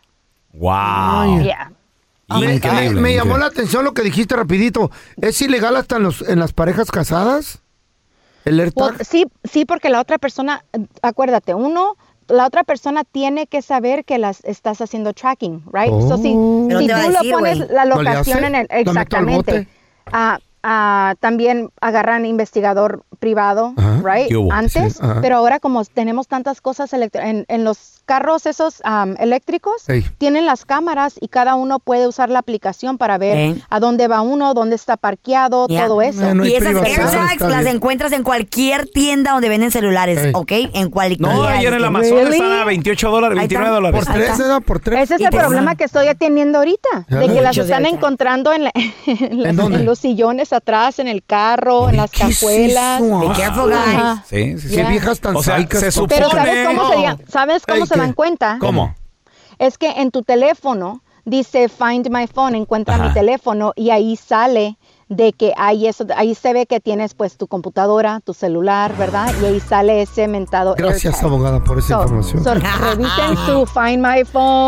Wow. Yeah. Me, Increíble, me- me llamó increíble. la atención lo que dijiste rapidito. ¿Es ilegal hasta en, los, en las parejas casadas? ¿El AirTag? Well, sí, sí, porque la otra persona, eh, acuérdate, uno, la otra persona tiene que saber que las estás haciendo tracking, right? So, si Pero si te va a tú decir, lo pones güey. la ¿No le locación hace? en el, ¿Lo meto al exactamente. bote? Ah, ah, también agarran investigador privado, Ajá. right? ¿Qué hubo? Antes, Sí, ajá. pero ahora como tenemos tantas cosas electro- en, en los carros esos um, eléctricos, Ey. tienen las cámaras y cada uno puede usar la aplicación para ver Ey. a dónde va uno, dónde está parqueado, Ya. todo eso. Bueno, Y esas privacidad, AirTags está las bien. encuentras en cualquier tienda donde venden celulares, Ey. ¿ok? En cualquier. No, ayer en el Amazon Really? están a veintiocho dólares, Ahí está. veintinueve dólares. Por tres, está. ¿verdad? Por tres. Ese es Y el te- problema que estoy teniendo ahorita, Ya. de que las Muchos están ahorita. encontrando en, la- en las- ¿En dónde? en los sillones atrás, en el carro, en las ¿qué es cajuelas. eso? Be careful, guys. Ajá. Sí, sí, sí. Qué Ya. viejas tan O sea, saicas, se papá. Pero supone- ¿sabes cómo, se, di- ¿sabes cómo Ey, se ¿qué? dan cuenta? ¿Cómo? Es que en tu teléfono dice Find My Phone, encuentra Ajá. mi teléfono y ahí sale de que hay eso, ahí se ve que tienes pues tu computadora, tu celular, ¿verdad? Y ahí sale ese mentado Gracias, AirTag. abogada, por esa So, información. so, revisen su Find My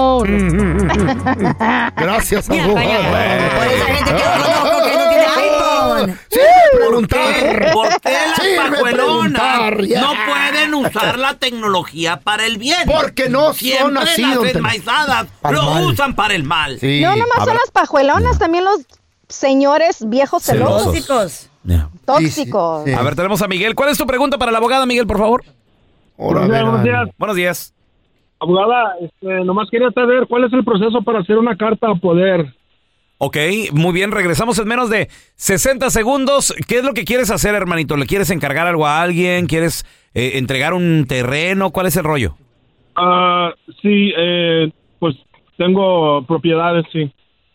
Phone. Gracias, Mira, abogada. vaya, por esa gente que no conozco que no tiene iPhone. Sí, preguntar. ¿Por qué las Sí, me pajuelonas preguntar, ya. no pueden usar la tecnología para el bien? Porque no son Siempre así, las don Tela. enmaizadas Para el lo mal. usan para el mal. Sí. No, nomás son Habrá- las pajuelonas, también los señores viejos celosos, Tóxicos. Yeah. tóxicos. Sí, sí. A ver, tenemos a Miguel. ¿Cuál es tu pregunta para la abogada, Miguel, por favor? Ahora Buenos días, verán. buenos días. Buenos días. Abogada, este, nomás quería saber cuál es el proceso para hacer una carta a poder. Ok, muy bien, regresamos en menos de sesenta segundos. ¿Qué es lo que quieres hacer, hermanito? ¿Le quieres encargar algo a alguien? ¿Quieres eh, entregar un terreno? ¿Cuál es el rollo? Ah, sí, eh, pues tengo propiedades, sí.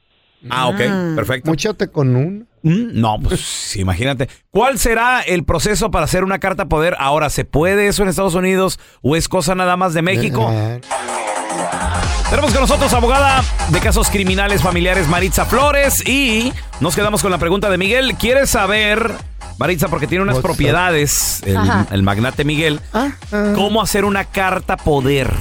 Ah, ok, perfecto. Móchate con un. Mm, No, pues imagínate. ¿Cuál será el proceso para hacer una carta poder? Ahora, ¿se puede eso en Estados Unidos o es cosa nada más de México? Eh, Tenemos con nosotros abogada de casos criminales familiares Maritza Flores y nos quedamos con la pregunta de Miguel. ¿Quieres saber, Maritza, porque tiene unas What's up? propiedades, el, Ajá. el magnate Miguel, ah, ah. cómo hacer una carta poder?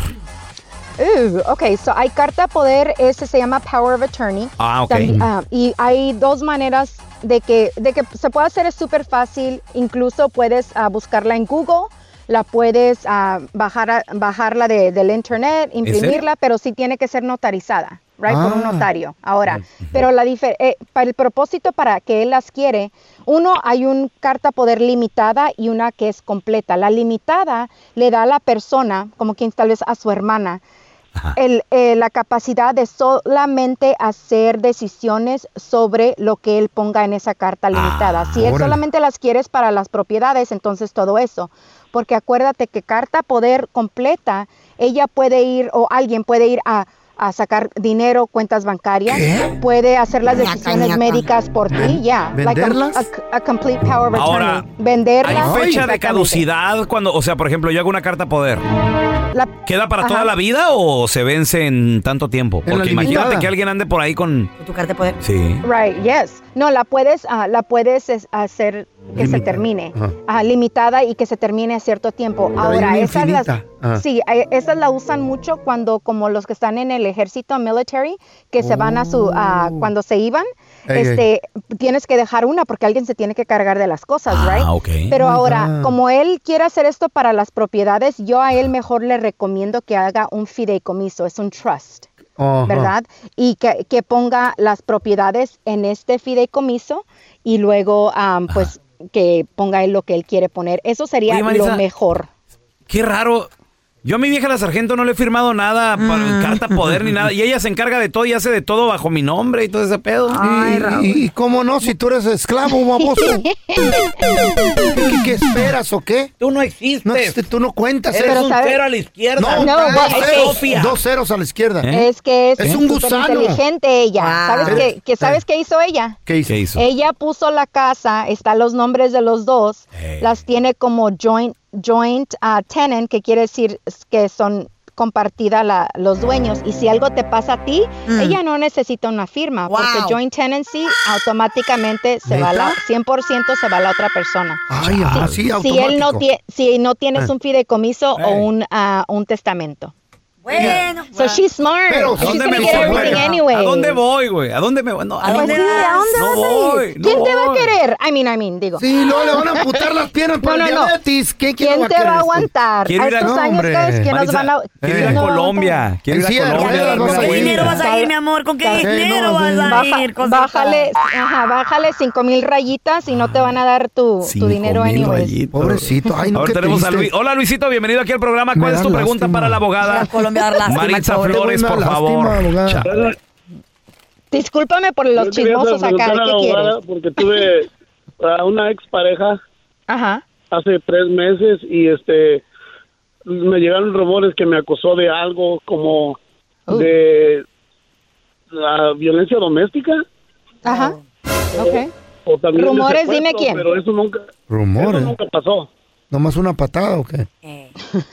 Uh, ok, so hay carta poder, ese se llama Power of Attorney. Ah, ok. Tambi- ah, y hay dos maneras de que, de que se puede hacer, es súper fácil. Incluso puedes ah, buscarla en Google, la puedes ah, bajar a- bajarla de- del internet, imprimirla, pero sí tiene que ser notarizada, right, por un Ah. notario. Ahora, pero la difer- eh, para el propósito para que él las quiere, uno, hay un carta poder limitada y una que es completa. La limitada le da a la persona, como quien tal vez a su hermana, el, eh, la capacidad de solamente hacer decisiones sobre lo que él ponga en esa carta limitada. Si él órale. solamente las quieres para las propiedades, entonces todo eso. Porque acuérdate que carta poder completa, ella puede ir o alguien puede ir a, a sacar dinero, cuentas bancarias, ¿Qué? puede hacer las Ñaca, decisiones ñaca. médicas por ti, ya. Like a- ¿Venderlas? a, a complete power of Ahora, attorney. Venderlas. ¿Hay fecha de exactamente. caducidad cuando, o sea, por ejemplo, yo hago una carta poder? La- ¿Queda para toda Ajá. la vida o se vence en tanto tiempo? En la Porque limitada. imagínate que alguien ande por ahí con... Tu carta de poder. Sí. Right, yes. No, la puedes, ah, la puedes es, hacer que se Limitada. termine, Ajá. ah, limitada y que se termine a cierto tiempo. Pero hay Ahora, una esas las, infinita. Ah. sí, eh, esas la usan mucho cuando, como los que están en el ejército military, que se van a su, a- cuando se iban, Ey, este, tienes que dejar una porque alguien se tiene que cargar de las cosas, right? Ah, ok. Pero Oh my ahora, God. como él quiere hacer esto para las propiedades, yo a él mejor le recomiendo que haga un fideicomiso, es un trust. Ajá. ¿Verdad? Y que, que ponga las propiedades en este fideicomiso y luego, am, pues, que ponga él lo que él quiere poner. Eso sería Oye, Marisa, lo mejor. Qué raro. Yo a mi vieja la sargento no le he firmado nada, para carta poder ni nada. Y ella se encarga de todo y hace de todo bajo mi nombre y todo ese pedo. Y, y- y cómo no, si tú eres esclavo, baboso. ¿Qué, qué- qué esperas o qué? Tú no existes. No, existe, tú no cuentas. Eres ¿eh? un ¿sabes? cero a la izquierda. No, No, dos, es que- ceros, Sofía. dos ceros a la izquierda. ¿Eh? Es que es, Es un súper gusano. inteligente ella. Wow. ¿Sabes, Pero- qué, que, ¿Sabes qué hizo ella? ¿Qué hizo? ¿Qué hizo? Ella puso la casa, están los nombres de los dos, Eh. las tiene como joint, joint uh, tenant, que quiere decir que son compartida la, los dueños. Y si algo te pasa a ti, Mm. ella no necesita una firma, Wow. porque joint tenancy automáticamente se va ¿Neta? la, cien por ciento se va a la otra persona. Ay, ajá, sí, Si él no automático. tie- si no tienes Ah. un fideicomiso o Eh. un, ah, un testamento. Bueno. So she's smart. Pero, She's ¿a dónde gonna me get voy? everything anyway. ¿A dónde voy, güey? ¿A dónde me voy? No, ¿A dónde Pues sí, vas? ¿a dónde No vas a voy, ir? no ¿Quién te va a voy. querer? I mean, I mean, digo. Sí, luego le van a amputar las piernas por No, el no, no. diabetes. ¿Quién, quién, ¿Quién lo te va a querer este? aguantar? Quiero A ir a- estos No, años, hombre. ¿sabes quién nos Marisa, van a... quiero ir Eh. a no va a Colombia. Quiero ir a Sí, Colombia. ¿a dónde darme vas a una ir? ¿Qué dinero vuelta. vas a ir, mi amor? ¿Con qué Eh, no, dinero vas a Baja- ir? Cosita? bájale, ajá, bájale cinco mil rayitas y no te van a dar tu, tu Cinco dinero mil anyways. rayitos. Pobrecito. Ay, no, Ahora qué tenemos a triste. Luis. Hola, Luisito, bienvenido aquí al programa. Me ¿Cuál es da tu pregunta lástima. para la A abogada? Colombia dar lástima, Maritza pobre. Flores, Qué por buena favor. lástima, abogada. Cha- Discúlpame por los Yo quería chismosos acá, preguntarle a ¿qué la quieres? abogada Porque tuve a una expareja Ajá. hace tres meses y este me llegaron rumores que me acusó de algo como Uh. de la violencia doméstica Ajá. Ok. o también de Rumores, secuestro, dime quién. pero eso nunca Rumores. eso nunca pasó. ¿Nomás una patada o qué? Eh,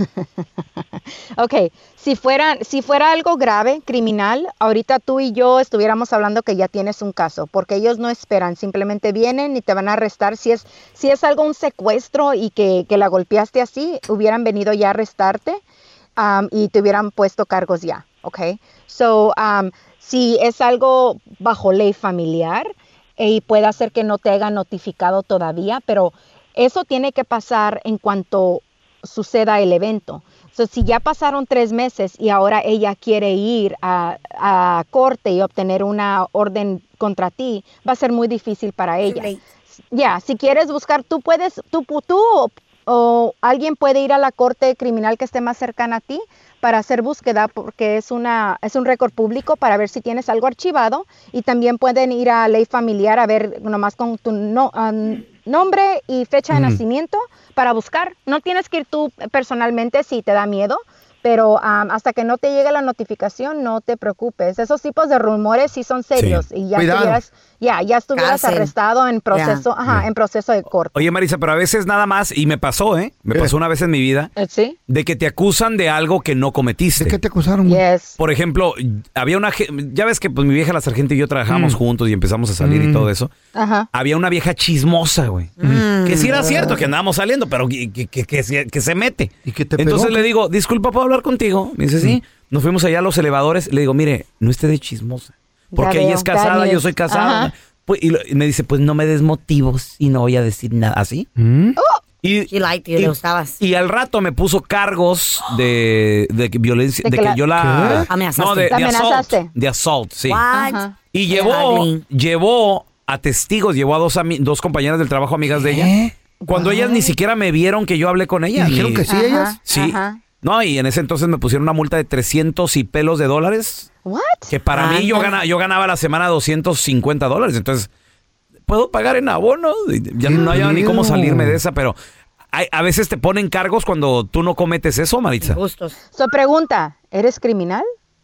Ok, si fuera, si fuera algo grave, criminal, ahorita tú y yo estuviéramos hablando que ya tienes un caso, porque ellos no esperan, simplemente vienen y te van a arrestar. Si es, si es algo un secuestro y que, que la golpeaste así, hubieran venido ya a arrestarte um, y te hubieran puesto cargos ya, ok. So, um, si es algo bajo ley familiar, eh, y puede hacer que no te hayan notificado todavía, pero eso tiene que pasar en cuanto suceda el evento. So, si ya pasaron tres meses y ahora ella quiere ir a, a corte y obtener una orden contra ti, va a ser muy difícil para ella. late. Ya, si quieres buscar, tú puedes, tú, pu- tú o, o alguien puede ir a la corte criminal que esté más cercana a ti para hacer búsqueda, porque es una es un récord público para ver si tienes algo archivado, y también pueden ir a ley familiar a ver nomás con tu no, um, nombre y fecha de Mm. nacimiento para buscar. No tienes que ir tú personalmente si te da miedo, pero um, hasta que no te llegue la notificación, no te preocupes. Esos tipos de rumores sí son serios y ya Cuidado. estuvieras, ya, ya estuvieras Cárcel. arrestado en proceso, Ya. ajá, en proceso de corte. Oye, Marisa, pero a veces nada más, y me pasó, ¿eh? Me ¿Qué? pasó una vez en mi vida, Eh, ¿Sí? de que te acusan de algo que no cometiste. ¿De qué te acusaron, güey? Yes. Por ejemplo, había una... je- Ya ves que pues mi vieja la sargento y yo trabajábamos Mm. juntos y empezamos a salir y Mm. todo eso. Ajá. Había una vieja chismosa, güey. Mm. Que sí era cierto que andábamos saliendo, pero que, que- que- que se- que se mete. ¿Y qué te Entonces pegó? le digo, disculpa, ¿puedo hablar contigo? Me dice, sí. Nos fuimos allá a los elevadores. Le digo, mire, no esté de chismosa. Porque Ya ella veo, es casada, Daniel. yo soy casada. Ajá. Pues, y, lo- y me dice, pues no me des motivos y no voy a decir nada. ¿Así? ¿Mm? Y, She liked you, y- le gustabas. y al rato me puso cargos de, de que violencia, De de que que, la- yo la... ¿Qué? Amenazaste. No, de, de ¿La amenazaste? assault. De assault, sí. What? Ajá. Y Qué llevó, ugly. llevó a testigos, llevó a dos, ami- dos compañeras del trabajo, amigas de ella. ¿Eh? Cuando ellas ni siquiera me vieron que yo hablé con ¿Y ella. dijeron que sí Ajá, ellas? Sí. ajá. No, y en ese entonces me pusieron una multa de trescientos y pelos de dólares. What? Que para mí yo, Ándale. gana, yo ganaba a la semana doscientos cincuenta dólares. Entonces, ¿puedo pagar en abono? Y ya Qué no había ni cómo miedo. salirme de esa, pero hay- a veces te ponen cargos cuando tú no cometes eso, Maritza. Gustos. So, pregunta, ¿eres criminal?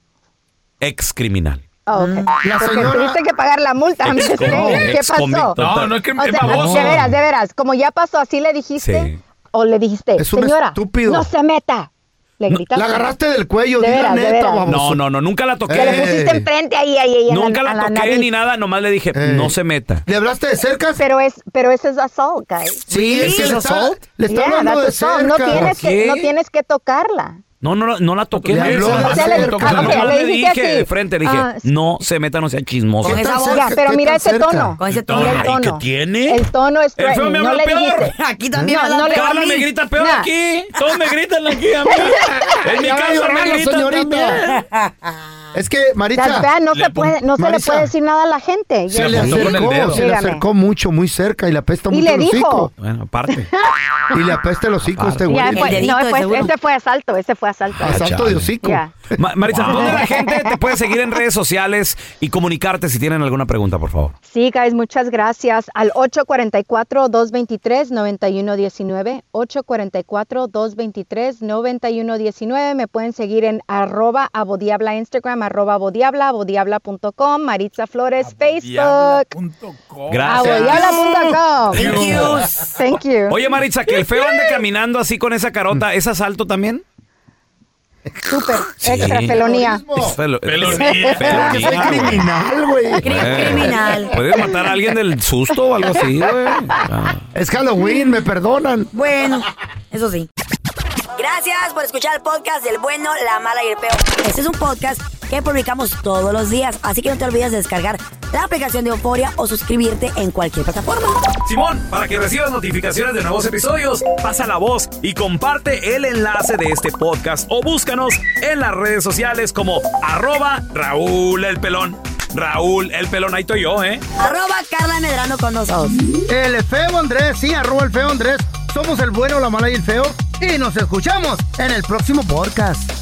Ex criminal. Oh, ok. La Porque señora- tuviste que pagar la multa. I'm just Ex- saying. ¿Qué pasó? ex-convicto. No, no es que O es sea, baboso. de veras, de veras, como ya pasó, así le dijiste, Sí. o le dijiste, Es un señora, estúpido. no se meta. Le gritaste. La agarraste del cuello, De di la veras, de neta, veras. baboso. No, no, no, nunca la toqué. Que le pusiste enfrente ahí, ahí, ahí. en Nunca la, la a toqué nariz. ni nada, nomás le dije, no se meta. ¿Le hablaste de cerca? Pero es, pero eso es assault, guys. Sí, es que le está, le está Yeah, hablando de that's assault. No cerca. tienes, que, ¿Qué? no tienes que tocarla. No, no, no la toqué. Le no, habló no, de no, cerca. le toqué, Ah, nomás ok, le le dijiste dije así. de frente, le dije, Ah, no se meta, no sea chismoso. Con esa voz. Ya, pero ¿Qué mira tan ese cerca? tono. Con ese Mira tono. el Ay, tono. ¿qué tiene? El tono es El feo threatening. me No habla le peor. dijiste. Aquí también No, me da no le- peor a Carla mí. me grita peor Nah. aquí. Todos me gritan aquí a mí. En mi Ya va a casa llorar me la gritan señorita. también. Es que, Maritza, That's bad, no Le se puede, no se le Marisa. puede decir nada a la gente. se Yo- le apuntó con el acercó, dedo. se le Dígame. acercó mucho, muy cerca y le apesta Y mucho le el dijo. hocico. Bueno, aparte. Y le apesta el hocico a este güey. Ya, El fue- dedito, no, de fue- seguro. ese fue asalto, ese fue asalto. Asalto de hocico. Ya. Ma- Maritza, ¿dónde la gente te puede seguir en redes sociales y comunicarte si tienen alguna pregunta, por favor? Sí, guys, muchas gracias. Al ocho cuatro cuatro, dos dos tres, nueve uno uno nueve, ocho cuatro cuatro, dos dos tres, nueve uno uno nueve. Me pueden seguir en arroba abodiabla Instagram, arroba abodiabla, abodiabla punto com, Maritza Flores, Facebook. Gracias. abodiabla punto com. Thank you. Thank you. Oye, Maritza, que el feo ande caminando así con esa carota, ¿es asalto también? Súper, Sí. extra felonía. Es felo- Felonía. es Creo que soy felonía, güey. criminal, güey. Cri- Eh, criminal. ¿Puedes matar a alguien del susto o algo así, güey? Ah. Es Halloween, me perdonan. Bueno, eso sí. Gracias por escuchar el podcast del bueno, la mala y el peor. Este es un podcast que publicamos todos los días, así que no te olvides de descargar la aplicación de Euforia o suscribirte en cualquier plataforma. Simón, para que recibas notificaciones de nuevos episodios, pasa la voz y comparte el enlace de este podcast o búscanos en las redes sociales como arroba Raúl el Pelón. Raúl el Pelón, ahí estoy yo, ¿eh? Arroba Carla Medrano con nosotros. El feo Andrés, sí, arroba el feo Andrés. Somos el bueno, la mala y el feo. Y nos escuchamos en el próximo podcast.